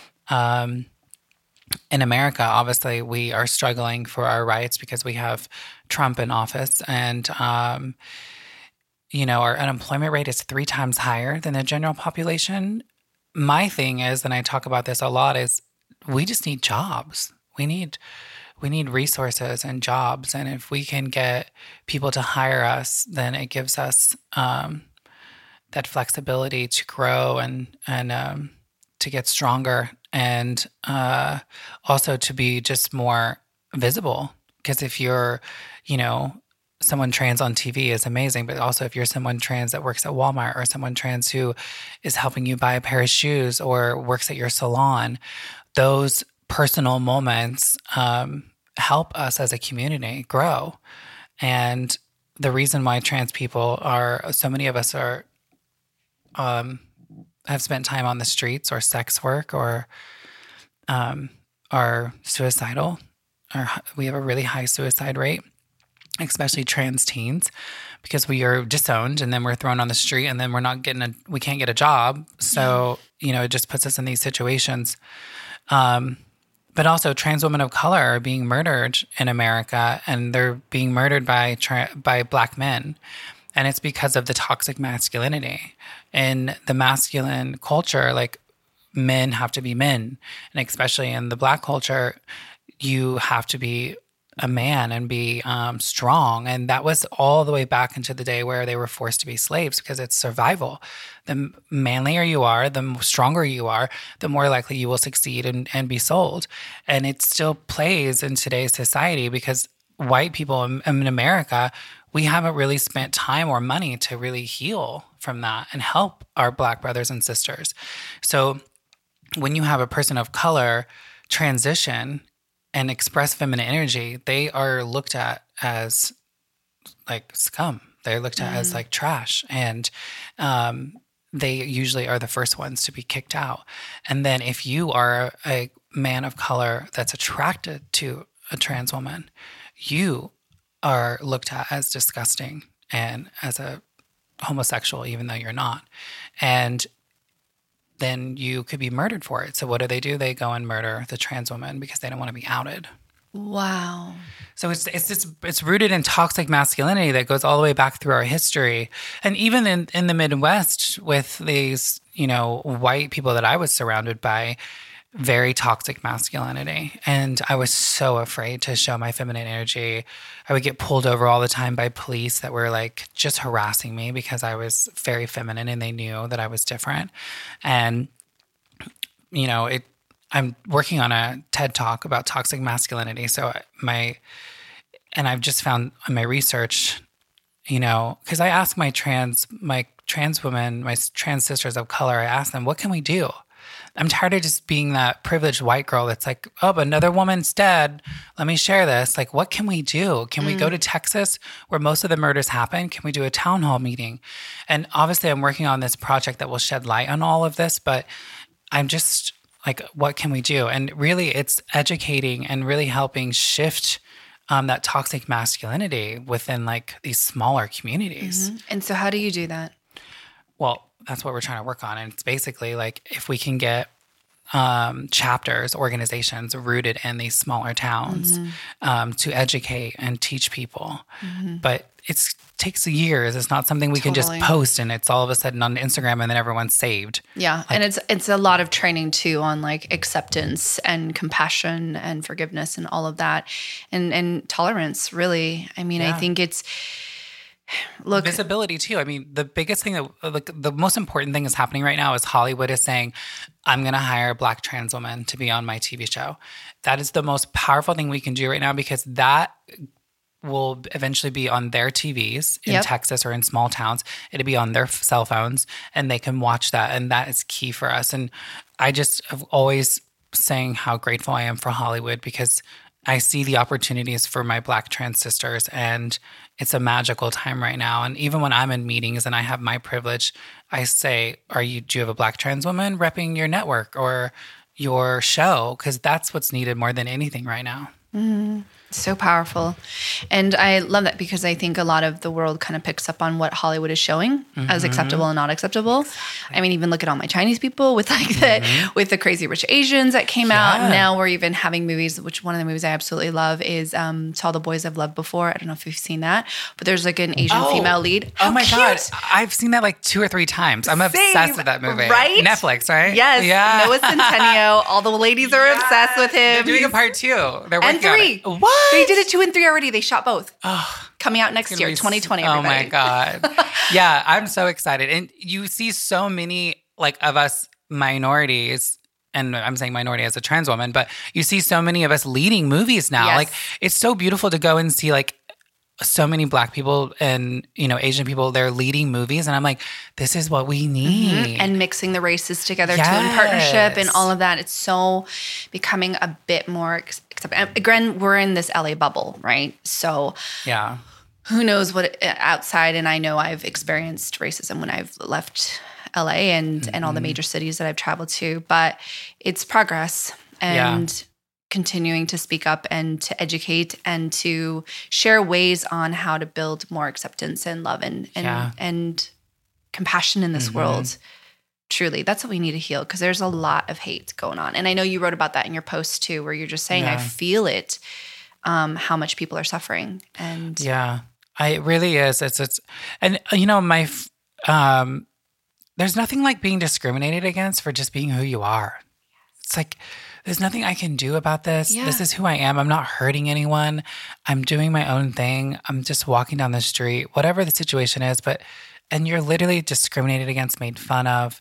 In America, obviously, we are struggling for our rights because we have Trump in office, and our unemployment rate is 3 times higher than the general population. My thing is, and I talk about this a lot, is we just need jobs. We need resources and jobs, and if we can get people to hire us, then it gives us that flexibility to grow and to get stronger, and also to be just more visible. Because if you're, someone trans on TV is amazing, but also if you're someone trans that works at Walmart or someone trans who is helping you buy a pair of shoes or works at your salon, those personal moments help us as a community grow. And the reason why trans people so many of us are have spent time on the streets or sex work or are suicidal we have a really high suicide rate, especially trans teens, because we are disowned and then we're thrown on the street and then we can't get a job. So, it just puts us in these situations. But also trans women of color are being murdered in America, and they're being murdered by Black men. And it's because of the toxic masculinity. In the masculine culture, like, men have to be men. And especially in the Black culture, you have to be a man and be strong. And that was all the way back into the day where they were forced to be slaves, because it's survival. The manlier you are, the stronger you are, the more likely you will succeed and be sold. And it still plays in today's society, because white people in America, we haven't really spent time or money to really heal from that and help our Black brothers and sisters. So when you have a person of color transition and express feminine energy, they are looked at as like scum. They're looked at as like trash. And they usually are the first ones to be kicked out. And then if you are a man of color that's attracted to a trans woman, you are looked at as disgusting and as a homosexual, even though you're not. And then you could be murdered for it. So what do? They go and murder the trans woman because they don't want to be outed. Wow. So it's rooted in toxic masculinity that goes all the way back through our history. And even in the Midwest, with these, white people that I was surrounded by, very toxic masculinity. And I was so afraid to show my feminine energy. I would get pulled over all the time by police that were like just harassing me because I was very feminine, and they knew that I was different. And, I'm working on a TED Talk about toxic masculinity. So I've just found in my research, because I ask my trans women, my trans sisters of color, I ask them, what can we do? I'm tired of just being that privileged white girl that's like, oh, but another woman's dead. Let me share this. Like, what can we do? Can we go to Texas where most of the murders happen? Can we do a town hall meeting? And obviously I'm working on this project that will shed light on all of this, but I'm just like, what can we do? And really it's educating and really helping shift that toxic masculinity within like these smaller communities. Mm-hmm. And so how do you do that? Well, that's what we're trying to work on. And it's basically like if we can get chapters, organizations rooted in these smaller towns to educate and teach people. But it takes years. It's not something we can just post and it's all of a sudden on Instagram and then everyone's saved. Yeah. Like, and it's a lot of training too on like acceptance and compassion and forgiveness and all of that and tolerance, really. I mean, I think it's visibility too. I mean, the biggest thing the most important thing is happening right now is Hollywood is saying, I'm going to hire a Black trans woman to be on my TV show. That is the most powerful thing we can do right now, because that will eventually be on their TVs in Texas or in small towns. It'll be on their cell phones and they can watch that. And that is key for us. And I just have always saying how grateful I am for Hollywood, because I see the opportunities for my Black trans sisters, and it's a magical time right now. And even when I'm in meetings and I have my privilege, I say, do you have a Black trans woman repping your network or your show? Because that's what's needed more than anything right now. Mm-hmm. So powerful. And I love that, because I think a lot of the world kind of picks up on what Hollywood is showing as acceptable and not acceptable. Exactly. I mean, even look at all my Chinese people with like with the Crazy Rich Asians that came out. Now we're even having movies, which one of the movies I absolutely love is To All the Boys I've Loved Before. I don't know if you've seen that, but there's like an Asian female lead. Oh my God. I've seen that like 2 or 3 times. I'm obsessed with that movie. Right? Netflix, right? Yes. Yeah. Noah Centineo. All the ladies are obsessed with him. They're doing a part 2. They're working and 3. on it. What? They did it 2 and 3 already. They shot both. Coming out next year, 2020. Everybody. Oh my God. Yeah, I'm so excited. And you see so many like of us minorities, and I'm saying minority as a trans woman, but you see so many of us leading movies now. Yes. Like it's so beautiful to go and see like so many Black people and, Asian people, they're leading movies. And I'm like, this is what we need. And mixing the races together too in partnership and all of that. It's so becoming a bit more acceptable. Again, we're in this LA bubble, right? So yeah, who knows what outside. And I know I've experienced racism when I've left LA and all the major cities that I've traveled to, but it's progress and continuing to speak up and to educate and to share ways on how to build more acceptance and love and compassion in this world. Truly, that's what we need to heal, because there's a lot of hate going on. And I know you wrote about that in your post too, where you're just saying, I feel it, how much people are suffering. And it really is. It's and there's nothing like being discriminated against for just being who you are. It's like, there's nothing I can do about this. This is who I am. I'm not hurting anyone. I'm doing my own thing. I'm just walking down the street, whatever the situation is. And you're literally discriminated against, made fun of.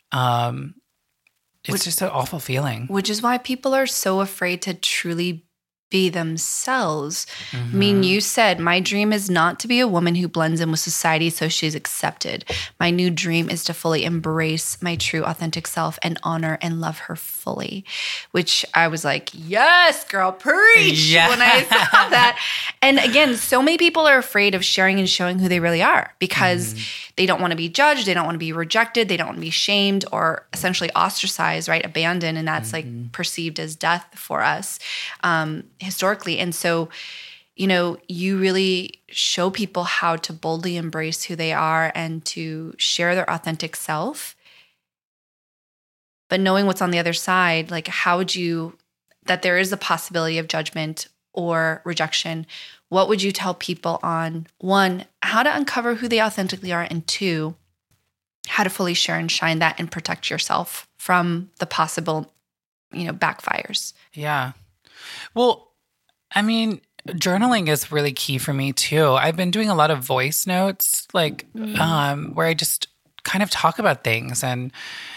It's just an awful feeling. Which is why people are so afraid to truly be themselves. I mean, you said, my dream is not to be a woman who blends in with society so she's accepted. My new dream is to fully embrace my true authentic self and honor and love her fully, which I was like, yes, girl, preach when I saw that. And again, so many people are afraid of sharing and showing who they really are because they don't want to be judged. They don't want to be rejected. They don't want to be shamed or essentially ostracized, right? Abandoned. And that's like perceived as death for us. Historically. And so, you really show people how to boldly embrace who they are and to share their authentic self. But knowing what's on the other side, like how would you, that there is a possibility of judgment or rejection, what would you tell people on, one, how to uncover who they authentically are, and two, how to fully share and shine that and protect yourself from the possible, backfires? Yeah. Well, I mean, journaling is really key for me too. I've been doing a lot of voice notes, like where I just kind of talk about things, and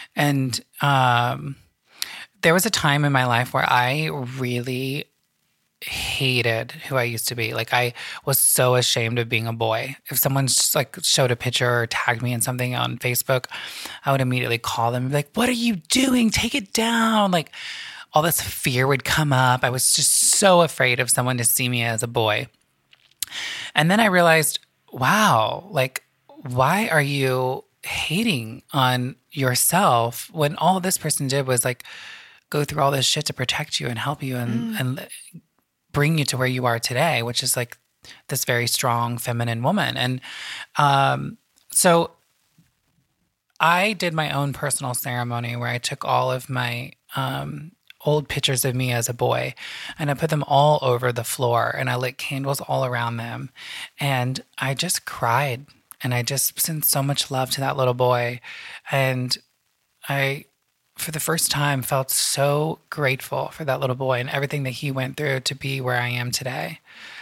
there was a time in my life where I really hated who I used to be. Like, I was so ashamed of being a boy. If someone just showed a picture or tagged me in something on Facebook, I would immediately call them and be like, "What are you doing? Take it down!" Like, all this fear would come up. I was just so afraid of someone to see me as a boy. And then I realized, wow, like, why are you hating on yourself when all this person did was go through all this shit to protect you and help you and bring you to where you are today, which is this very strong feminine woman. And so I did my own personal ceremony where I took all of my old pictures of me as a boy, and I put them all over the floor, and I lit candles all around them, and I just cried, and I just sent so much love to that little boy, and I, for the first time, felt so grateful for that little boy and everything that he went through to be where I am today.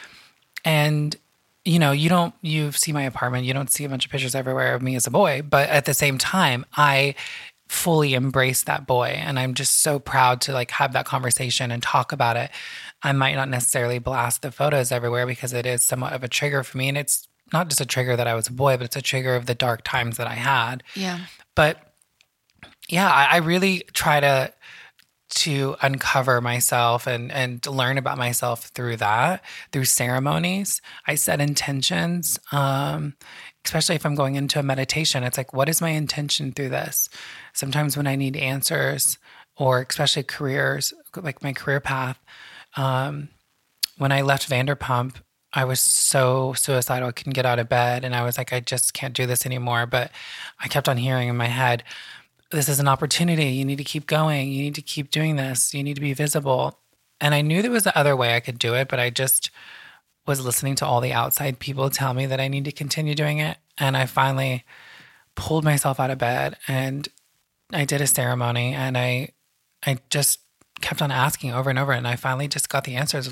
And you see my apartment, you don't see a bunch of pictures everywhere of me as a boy, but at the same time, I fully embrace that boy. And I'm just so proud to have that conversation and talk about it. I might not necessarily blast the photos everywhere because it is somewhat of a trigger for me. And it's not just a trigger that I was a boy, but it's a trigger of the dark times that I had. Yeah. But yeah, I really try to uncover myself and learn about myself through ceremonies. I set intentions, especially if I'm going into a meditation. It's what is my intention through this? Sometimes when I need answers, or especially careers, like my career path, when I left Vanderpump, I was so suicidal. I couldn't get out of bed. And I was like, I just can't do this anymore. But I kept on hearing in my head, this is an opportunity. You need to keep going. You need to keep doing this. You need to be visible. And I knew there was the other way I could do it, but I just was listening to all the outside people tell me that I need to continue doing it. And I finally pulled myself out of bed and I did a ceremony, and I just kept on asking over and over. And I finally just got the answers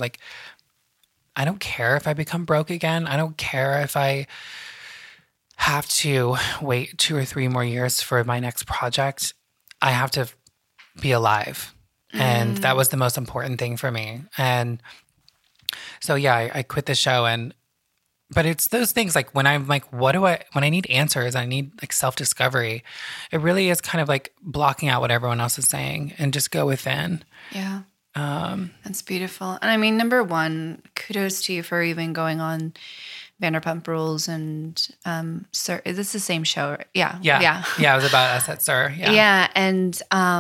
I don't care if I become broke again. I don't care if I have to wait 2 or 3 more years for my next project. I have to be alive. And that was the most important thing for me. And so, yeah, I quit the show. But it's those things when I'm when I need answers, I need self-discovery. It really is kind of blocking out what everyone else is saying and just go within. Yeah. That's beautiful. And I mean, number one, kudos to you for even going on Vanderpump Rules and Sir. Is this the same show? Yeah. Yeah. It was about us at Sir. Yeah. Yeah. And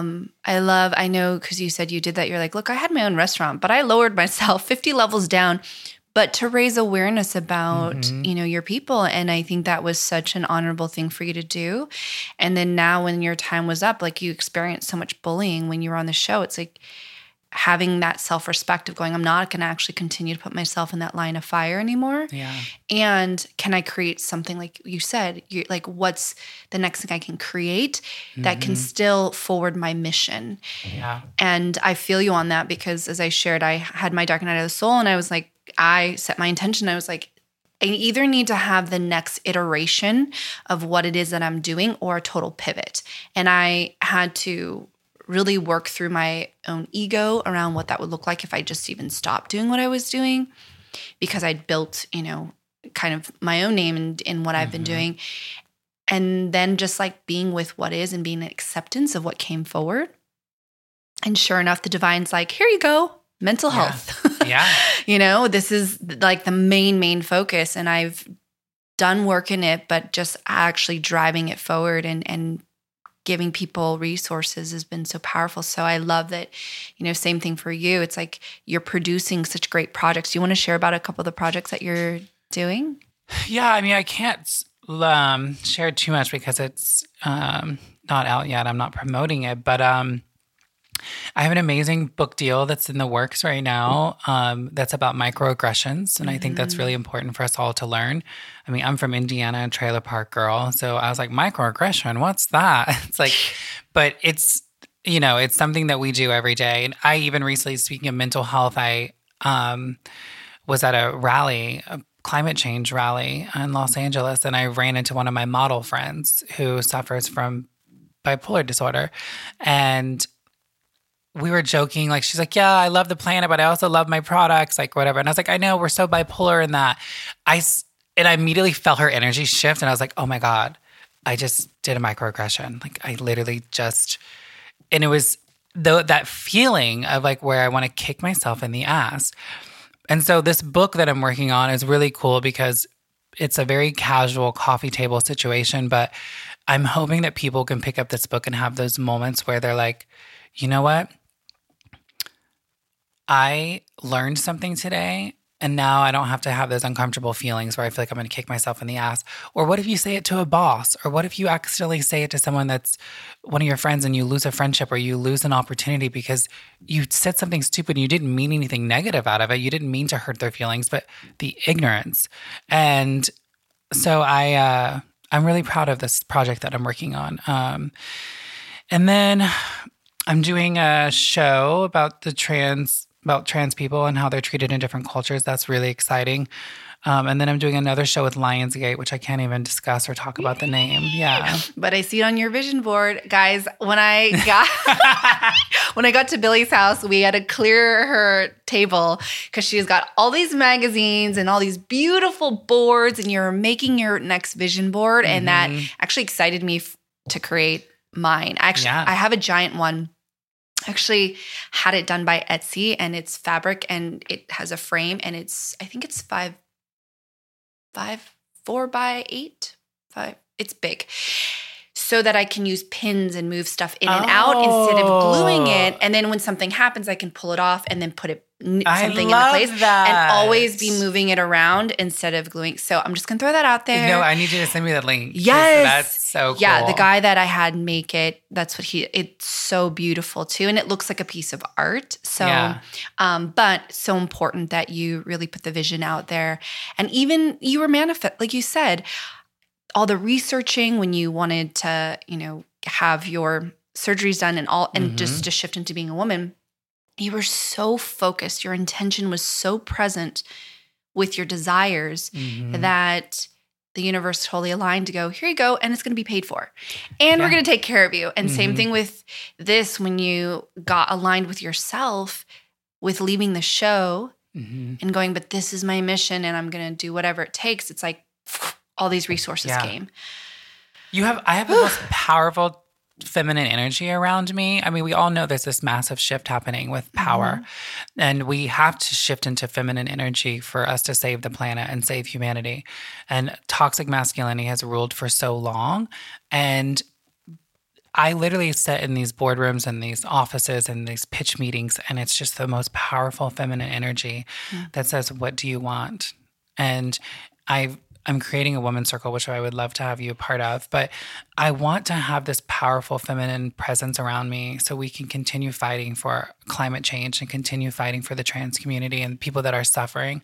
I know because you said you did that. You're like, look, I had my own restaurant, but I lowered myself 50 levels down, but to raise awareness about, your people. And I think that was such an honorable thing for you to do. And then now when your time was up, like you experienced so much bullying when you were on the show, it's like having that self-respect of going, I'm not going to actually continue to put myself in that line of fire anymore. Yeah. And can I create something like you said, like what's the next thing I can create that can still forward my mission? Yeah. And I feel you on that because as I shared, I had my dark night of the soul and I was like, I set my intention. I was like, I either need to have the next iteration of what it is that I'm doing or a total pivot. And I had to really work through my own ego around what that would look like if I just even stopped doing what I was doing, because I'd built, kind of my own name in what I've been doing. And then just like being with what is and being an acceptance of what came forward. And sure enough, the divine's like, here you go, mental health. Yeah. This is like the main focus. And I've done work in it, but just actually driving it forward and giving people resources has been so powerful. So I love that, same thing for you. It's like you're producing such great projects. Do you want to share about a couple of the projects that you're doing? Yeah. I mean, I can't share too much because it's not out yet. I'm not promoting it, but I have an amazing book deal that's in the works right now that's about microaggressions. And I think that's really important for us all to learn. I mean, I'm from Indiana, trailer park girl. So I was like, microaggression, what's that? It's like, but it's, it's something that we do every day. And I even recently, speaking of mental health, I was at a rally, a climate change rally in Los Angeles. And I ran into one of my model friends who suffers from bipolar disorder. And we were joking, like, she's like, yeah, I love the planet, but I also love my products, like whatever. And I was like, I know, we're so bipolar in that. And I immediately felt her energy shift. And I was like, oh my God, I just did a microaggression. Like I literally and it was that feeling of like where I want to kick myself in the ass. And so this book that I'm working on is really cool because it's a very casual coffee table situation, but I'm hoping that people can pick up this book and have those moments where they're like, you know what? I learned something today, and now I don't have to have those uncomfortable feelings where I feel like I'm going to kick myself in the ass. Or what if you say it to a boss? Or what if you accidentally say it to someone that's one of your friends and you lose a friendship or you lose an opportunity because you said something stupid and you didn't mean anything negative out of it. You didn't mean to hurt their feelings, but the ignorance. And so I'm really proud of this project that I'm working on. And then I'm doing a show about trans people and how they're treated in different cultures. That's really exciting. And then I'm doing another show with Lionsgate, which I can't even discuss or talk about the name. Yeah. But I see it on your vision board. Guys, when I got to Billy's house, we had to clear her table because she's got all these magazines and all these beautiful boards, and you're making your next vision board. And that actually excited me to create mine. Actually, I have a giant one. Actually had it done by Etsy, and it's fabric and it has a frame, and I think it's 4x8. It's big. So that I can use pins and move stuff in and out instead of gluing it. And then when something happens, I can pull it off and then put something into place. And always be moving it around instead of gluing. So I'm just going to throw that out there. No, I need you to send me that link. Yes. That's so cool. Yeah, the guy that I had make it, that's what it's so beautiful too. And it looks like a piece of art. So, but so important that you really put the vision out there. And even you were like you said, all the researching when you wanted to, have your surgeries done and just to shift into being a woman, you were so focused. Your intention was so present with your desires that the universe totally aligned to go, here you go, and it's going to be paid for. And we're going to take care of you. And same thing with this, when you got aligned with yourself, with leaving the show and going, but this is my mission and I'm going to do whatever it takes. It's like all these resources came. I have the most powerful feminine energy around me. I mean, we all know there's this massive shift happening with power, and we have to shift into feminine energy for us to save the planet and save humanity. And toxic masculinity has ruled for so long. And I literally sit in these boardrooms and these offices and these pitch meetings, and it's just the most powerful feminine energy that says, what do you want? And I'm creating a women's circle, which I would love to have you a part of. But I want to have this powerful feminine presence around me so we can continue fighting for climate change and continue fighting for the trans community and people that are suffering.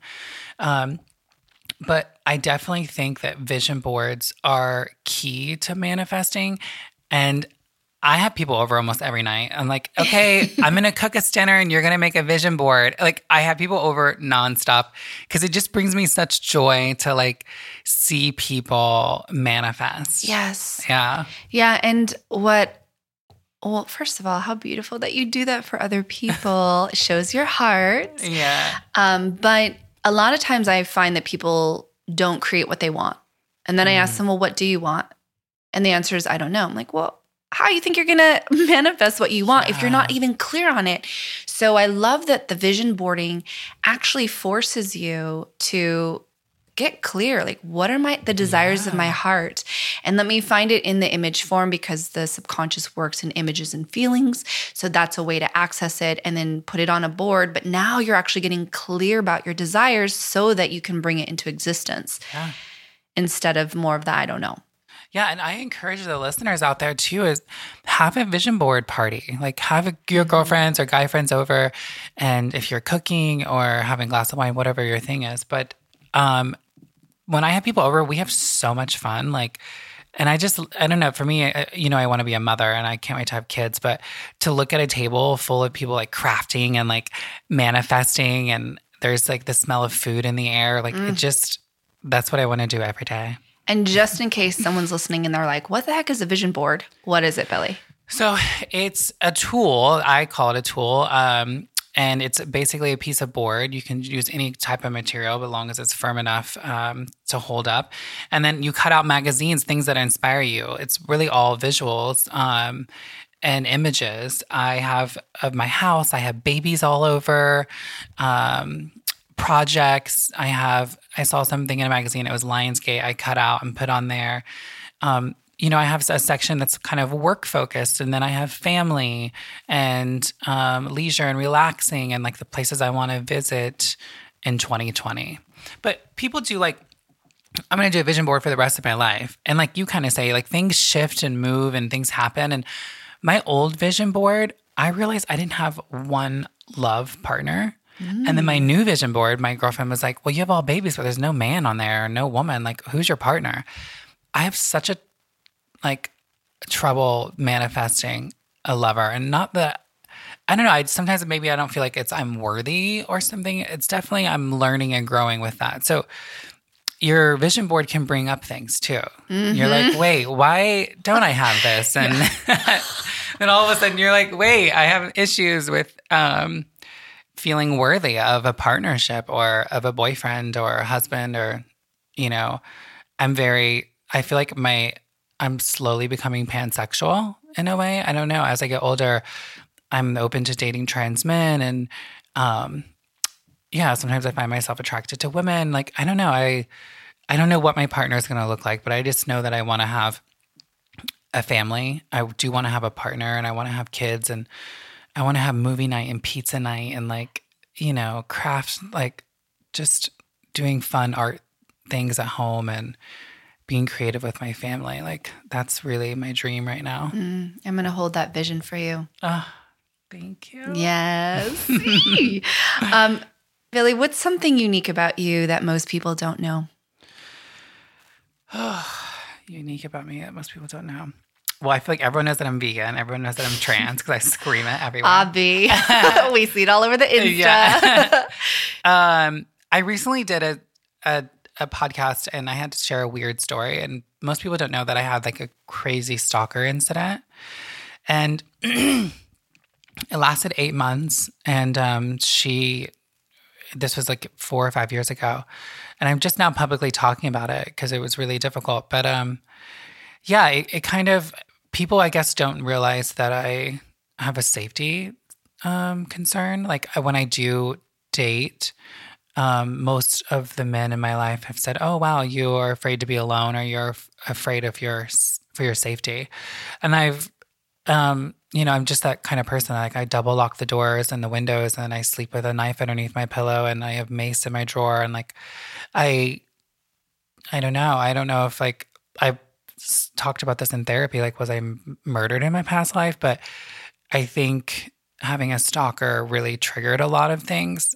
But I definitely think that vision boards are key to manifesting. And I have people over almost every night. I'm like, okay, I'm going to cook us dinner and you're going to make a vision board. Like, I have people over nonstop because it just brings me such joy to like see people manifest. Yes. Yeah. Yeah. And well, first of all, how beautiful that you do that for other people. It shows your heart. Yeah. But a lot of times I find that people don't create what they want. And then I ask them, well, what do you want? And the answer is, I don't know. I'm like, well, how do you think you're going to manifest what you want if you're not even clear on it? So I love that the vision boarding actually forces you to get clear. Like, what are the desires of my heart? And let me find it in the image form, because the subconscious works in images and feelings. So that's a way to access it and then put it on a board. But now you're actually getting clear about your desires so that you can bring it into existence instead of more of the I don't know. Yeah, and I encourage the listeners out there too, is have a vision board party. Like, have your girlfriends or guy friends over, and if you're cooking or having a glass of wine, whatever your thing is. But when I have people over, we have so much fun. Like, and I don't know, for me, I want to be a mother and I can't wait to have kids, but to look at a table full of people like crafting and like manifesting, and there's like the smell of food in the air, like that's what I want to do every day. And just in case someone's listening and they're like, what the heck is a vision board? What is it, Billy? So it's a tool. I call it a tool. And it's basically a piece of board. You can use any type of material, but as long as it's firm enough to hold up. And then you cut out magazines, things that inspire you. It's really all visuals and images. I have of my house. I have babies all over. Projects. I saw something in a magazine. It was Lionsgate. I cut out and put on there. I have a section that's kind of work focused, and then I have family and leisure and relaxing and like the places I want to visit in 2020. But people do like, I'm going to do a vision board for the rest of my life. And like you kind of say, like things shift and move and things happen. And my old vision board, I realized I didn't have one love partner. And then my new vision board, my girlfriend was like, well, you have all babies, but there's no man on there, no woman. Like, who's your partner? I have such a trouble manifesting a lover. And not that, I don't know, sometimes maybe I don't feel like I'm worthy or something. It's definitely, I'm learning and growing with that. So your vision board can bring up things too. You're like, wait, why don't I have this? And then all of a sudden you're like, wait, I have issues with feeling worthy of a partnership or of a boyfriend or a husband, or, I feel like I'm slowly becoming pansexual in a way. I don't know. As I get older, I'm open to dating trans men. And sometimes I find myself attracted to women. Like, I don't know. I don't know what my partner is going to look like, but I just know that I want to have a family. I do want to have a partner, and I want to have kids, and I want to have movie night and pizza night and crafts, like just doing fun art things at home and being creative with my family. Like, that's really my dream right now. I'm going to hold that vision for you. Thank you. Yes. Billy, what's something unique about you that most people don't know? Unique about me that most people don't know. Well, I feel like everyone knows that I'm vegan. Everyone knows that I'm trans because I scream it everywhere. Obvi. We see it all over the Insta. Yeah. I recently did a podcast, and I had to share a weird story. And most people don't know that I had like a crazy stalker incident. And it lasted 8 months. And this was like 4 or 5 years ago. And I'm just now publicly talking about it because it was really difficult. But it kind of people, I guess, don't realize that I have a safety concern. Like when I do date, most of the men in my life have said, "Oh, wow, you are afraid to be alone, or you're afraid of for your safety." And I've, I'm just that kind of person. Like I double lock the doors and the windows, and I sleep with a knife underneath my pillow, and I have mace in my drawer, and like I don't know. I don't know if like I talked about this in therapy. Like, was I murdered in my past life? But I think having a stalker really triggered a lot of things.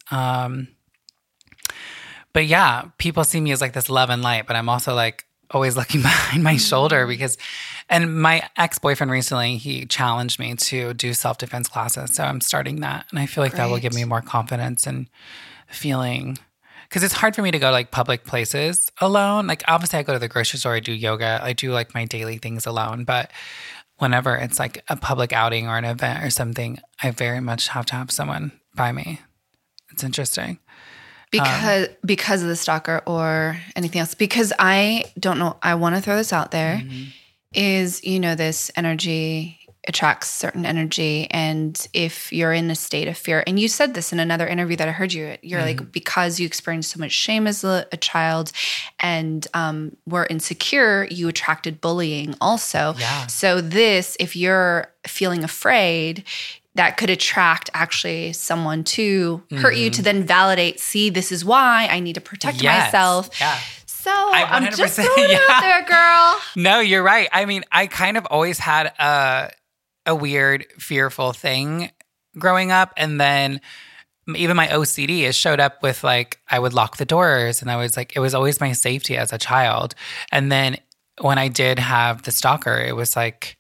But yeah, people see me as like this love and light, but I'm also like always looking behind my shoulder and my ex-boyfriend recently, he challenged me to do self-defense classes. So I'm starting that. And I feel like that will give me more confidence and feeling, because it's hard for me to go to like public places alone. Like obviously I go to the grocery store, I do yoga, I do like my daily things alone. But whenever it's like a public outing or an event or something, I very much have to have someone by me. It's interesting. Because of the stalker or anything else? Because I don't know. I want to throw this out there. Is this energy attracts certain energy, and if you're in a state of fear, and you said this in another interview that I heard you're like, because you experienced so much shame as a child, and were insecure, you attracted bullying also. Yeah. So if you're feeling afraid, that could attract actually someone to hurt you, to then validate, see, this is why I need to protect myself. Yeah. So I'm just throwing it out there, girl. No, you're right. I mean, I kind of always had a weird, fearful thing growing up. And then even my OCD has showed up with like, I would lock the doors, and I was like, it was always my safety as a child. And then when I did have the stalker, it was like,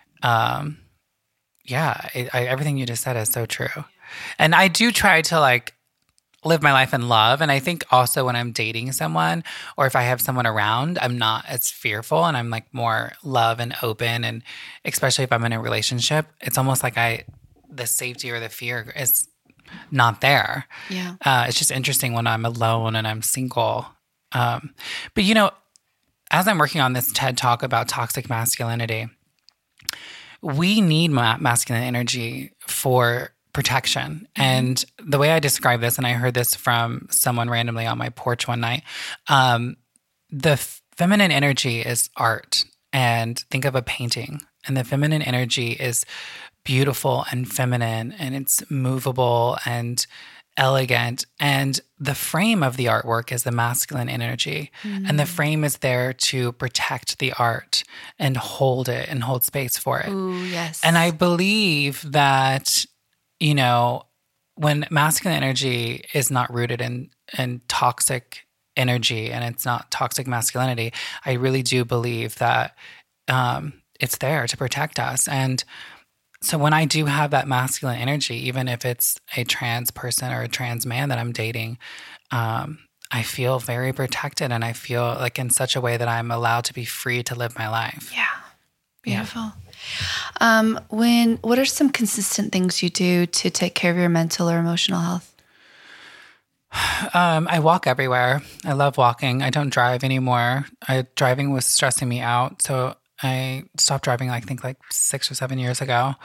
everything you just said is so true. And I do try to like live my life in love. And I think also when I'm dating someone, or if I have someone around, I'm not as fearful, and I'm like more love and open. And especially if I'm in a relationship, it's almost like the safety or the fear is not there. Yeah. It's just interesting when I'm alone and I'm single. But as I'm working on this TED Talk about toxic masculinity, we need masculine energy for protection. And the way I describe this, and I heard this from someone randomly on my porch one night, the feminine energy is art. And think of a painting. And the feminine energy is beautiful and feminine, and it's movable and elegant. And the frame of the artwork is the masculine energy. And the frame is there to protect the art and hold it and hold space for it. Ooh, yes. And I believe that, when masculine energy is not rooted in toxic energy, and it's not toxic masculinity, I really do believe that it's there to protect us. And so when I do have that masculine energy, even if it's a trans person or a trans man that I'm dating, I feel very protected, and I feel like in such a way that I'm allowed to be free to live my life. Yeah. Beautiful. Yeah. What are some consistent things you do to take care of your mental or emotional health? I walk everywhere. I love walking. I don't drive anymore. Driving was stressing me out, so I stopped driving, I think, like 6 or 7 years ago.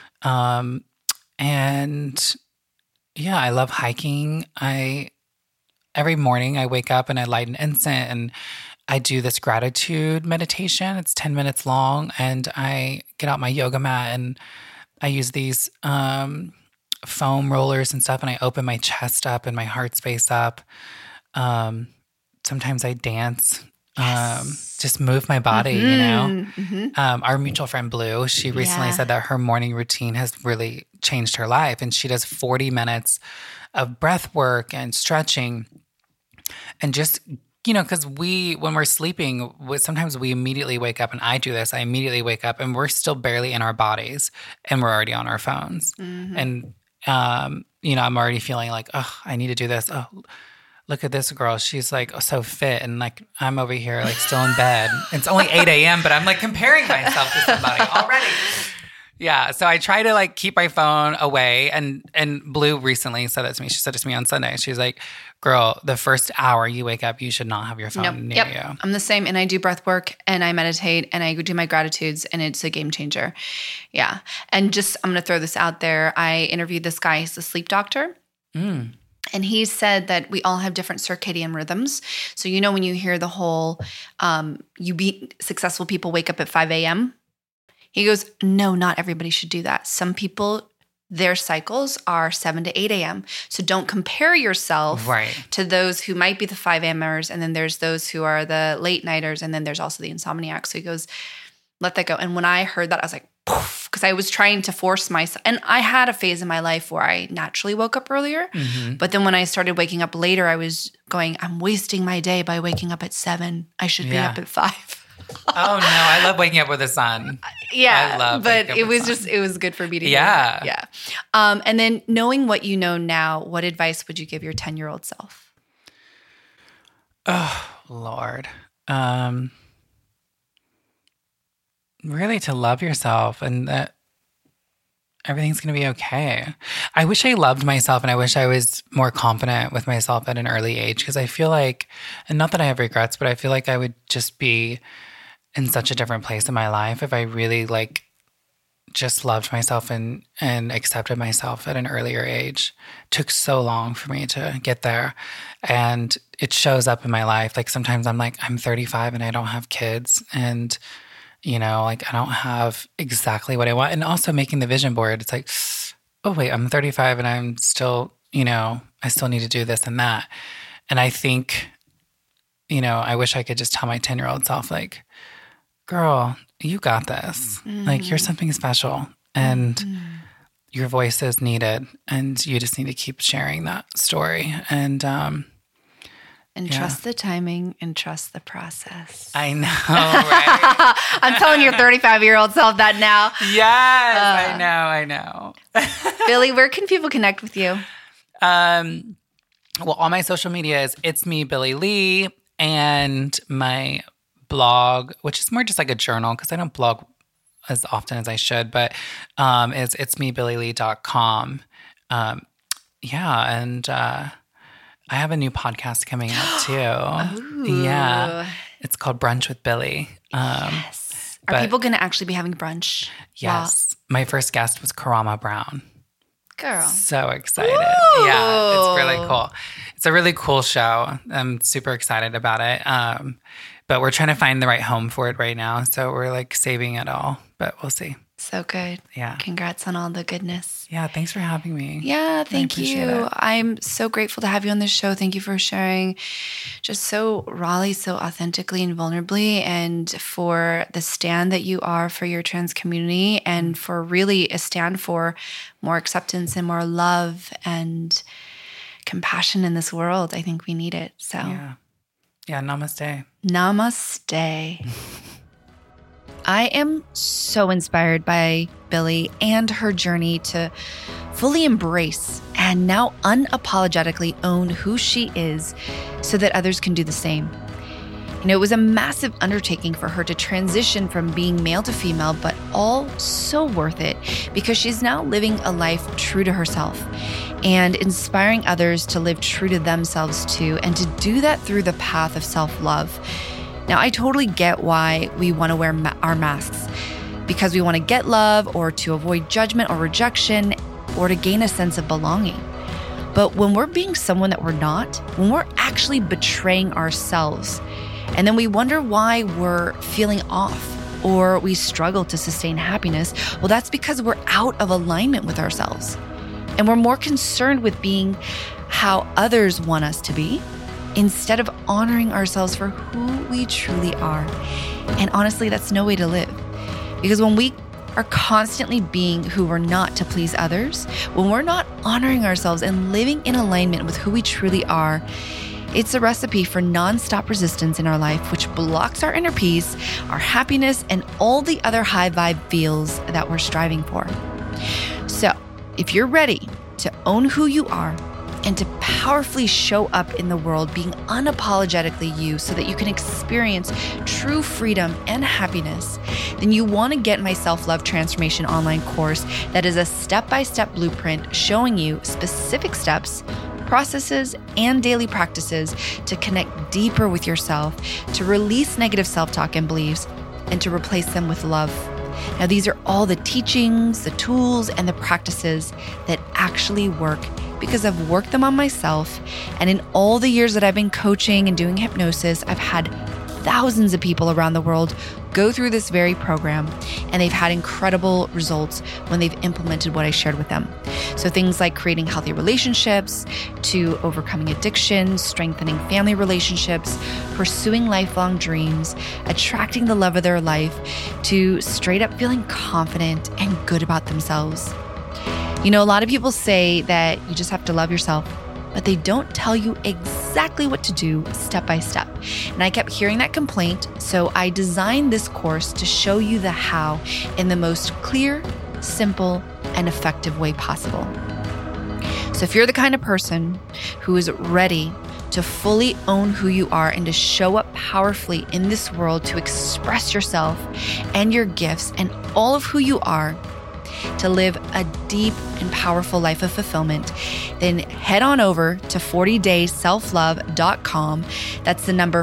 And yeah, I love hiking. Every morning I wake up and I light an incense, and I do this gratitude meditation. It's 10 minutes long, and I get out my yoga mat, and I use these foam rollers and stuff, and I open my chest up and my heart space up. Sometimes I dance. Just move my body, Our mutual friend Blue, she recently said that her morning routine has really changed her life, and she does 40 minutes of breath work and stretching, and just, because when we're sleeping, sometimes we immediately wake up, and I do this, I immediately wake up and we're still barely in our bodies, and we're already on our phones. And, I'm already feeling like, oh, I need to do this. Oh, look at this girl. She's like so fit. And like, I'm over here like still in bed. It's only 8 a.m., but I'm like comparing myself to somebody already. Yeah. So I try to like keep my phone away. And Blue recently said that to me. She said it to me on Sunday. She's like, girl, the first hour you wake up, you should not have your phone near you. I'm the same. And I do breath work and I meditate and I do my gratitudes and it's a game changer. Yeah. And just, I'm going to throw this out there. I interviewed this guy. He's a sleep doctor. And he said that we all have different circadian rhythms. So, you know, when you hear the whole, successful people wake up at 5 a.m., he goes, no, not everybody should do that. Some people, their cycles are 7 to 8 a.m. So don't compare yourself to those who might be the 5 a.m.ers. And then there's those who are the late nighters. And then there's also the insomniacs. So he goes, let that go. And when I heard that, I was like, poof, because I was trying to force myself. And I had a phase in my life where I naturally woke up earlier. But then when I started waking up later, I was going, I'm wasting my day by waking up at 7. I should be up at 5. Oh, no. I love waking up with the sun. I love but it was just, it was good for me to hear. Yeah. And then knowing what you know now, what advice would you give your 10-year-old self? Oh, Lord. Really to love yourself and that everything's going to be okay. I wish I loved myself and I wish I was more confident with myself at an early age because I feel like, and not that I have regrets, but I feel like I would just be in such a different place in my life if I really like just loved myself and accepted myself at an earlier age. It took so long for me to get there. And it shows up in my life. Like sometimes I'm like, I'm 35 and I don't have kids and you know, like I don't have exactly what I want. And also making the vision board, it's like, oh, wait, I'm 35 and I'm still, you know, I still need to do this and that. And I think, you know, I wish I could just tell my 10-year-old self, like, girl, you got this. Like, you're something special and your voice is needed and you just need to keep sharing that story. And trust the timing and trust the process. I know, right? I'm telling your 35-year-old self that now. Yes, I know. Billy, where can people connect with you? Well, all my social media is It's Me, Billy Lee, and my blog, which is more just like a journal because I don't blog as often as I should, but is itsmebillylee.com. I have a new podcast coming out too. Yeah. It's called Brunch with Billy. Yes. Are people going to actually be having brunch? Yes. My first guest was Karama Brown. Girl. So excited. Ooh. Yeah. It's really cool. It's a really cool show. I'm super excited about it. But we're trying to find the right home for it right now. So we're like saving it all, but we'll see. So good. Yeah. Congrats on all the goodness. Yeah. Thanks for having me. Yeah. Thank you. I'm so grateful to have you on this show. Thank you for sharing just so rawly, so authentically and vulnerably, and for the stand that you are for your trans community and for really a stand for more acceptance and more love and compassion in this world. I think we need it. So yeah. Namaste. Namaste. I am so inspired by Billy and her journey to fully embrace and now unapologetically own who she is so that others can do the same. You know, it was a massive undertaking for her to transition from being male to female, but all so worth it because she's now living a life true to herself and inspiring others to live true to themselves too, and to do that through the path of self-love. Now, I totally get why we want to wear our masks, because we want to get love or to avoid judgment or rejection or to gain a sense of belonging. But when we're being someone that we're not, when we're actually betraying ourselves, and then we wonder why we're feeling off or we struggle to sustain happiness, well, that's because we're out of alignment with ourselves. And we're more concerned with being how others want us to be instead of honoring ourselves for who we truly are. And honestly, that's no way to live. Because when we are constantly being who we're not to please others, when we're not honoring ourselves and living in alignment with who we truly are, it's a recipe for nonstop resistance in our life, which blocks our inner peace, our happiness, and all the other high vibe feels that we're striving for. So if you're ready to own who you are, and to powerfully show up in the world being unapologetically you so that you can experience true freedom and happiness, then you want to get my Self-Love Transformation online course that is a step-by-step blueprint showing you specific steps, processes, and daily practices to connect deeper with yourself, to release negative self-talk and beliefs, and to replace them with love. Now, these are all the teachings, the tools, and the practices that actually work because I've worked them on myself. And in all the years that I've been coaching and doing hypnosis, I've had thousands of people around the world go through this very program, and they've had incredible results when they've implemented what I shared with them. So things like creating healthy relationships, to overcoming addiction, strengthening family relationships, pursuing lifelong dreams, attracting the love of their life, to straight up feeling confident and good about themselves. You know, a lot of people say that you just have to love yourself, but they don't tell you exactly what to do step by step. And I kept hearing that complaint, so I designed this course to show you the how in the most clear, simple, and effective way possible. So if you're the kind of person who is ready to fully own who you are and to show up powerfully in this world, to express yourself and your gifts and all of who you are, to live a deep and powerful life of fulfillment, then head on over to 40dayselflove.com. That's the number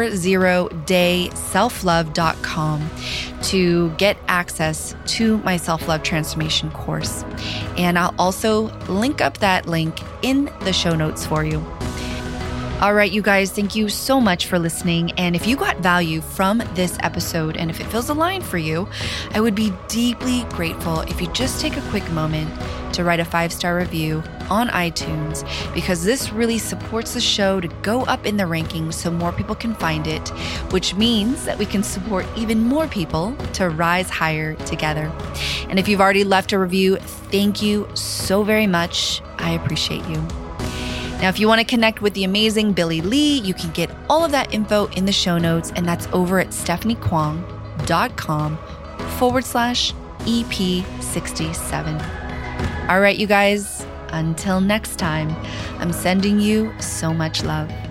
40dayselflove.com to get access to my Self-Love Transformation course. And I'll also link up that link in the show notes for you. All right, you guys, thank you so much for listening. And if you got value from this episode, and if it feels aligned for you, I would be deeply grateful if you just take a quick moment to write a 5-star review on iTunes, because this really supports the show to go up in the rankings so more people can find it, which means that we can support even more people to rise higher together. And if you've already left a review, thank you so very much. I appreciate you. Now, if you want to connect with the amazing Billy Lee, you can get all of that info in the show notes, and that's over at stephaniekwong.com/EP67. All right, you guys, until next time, I'm sending you so much love.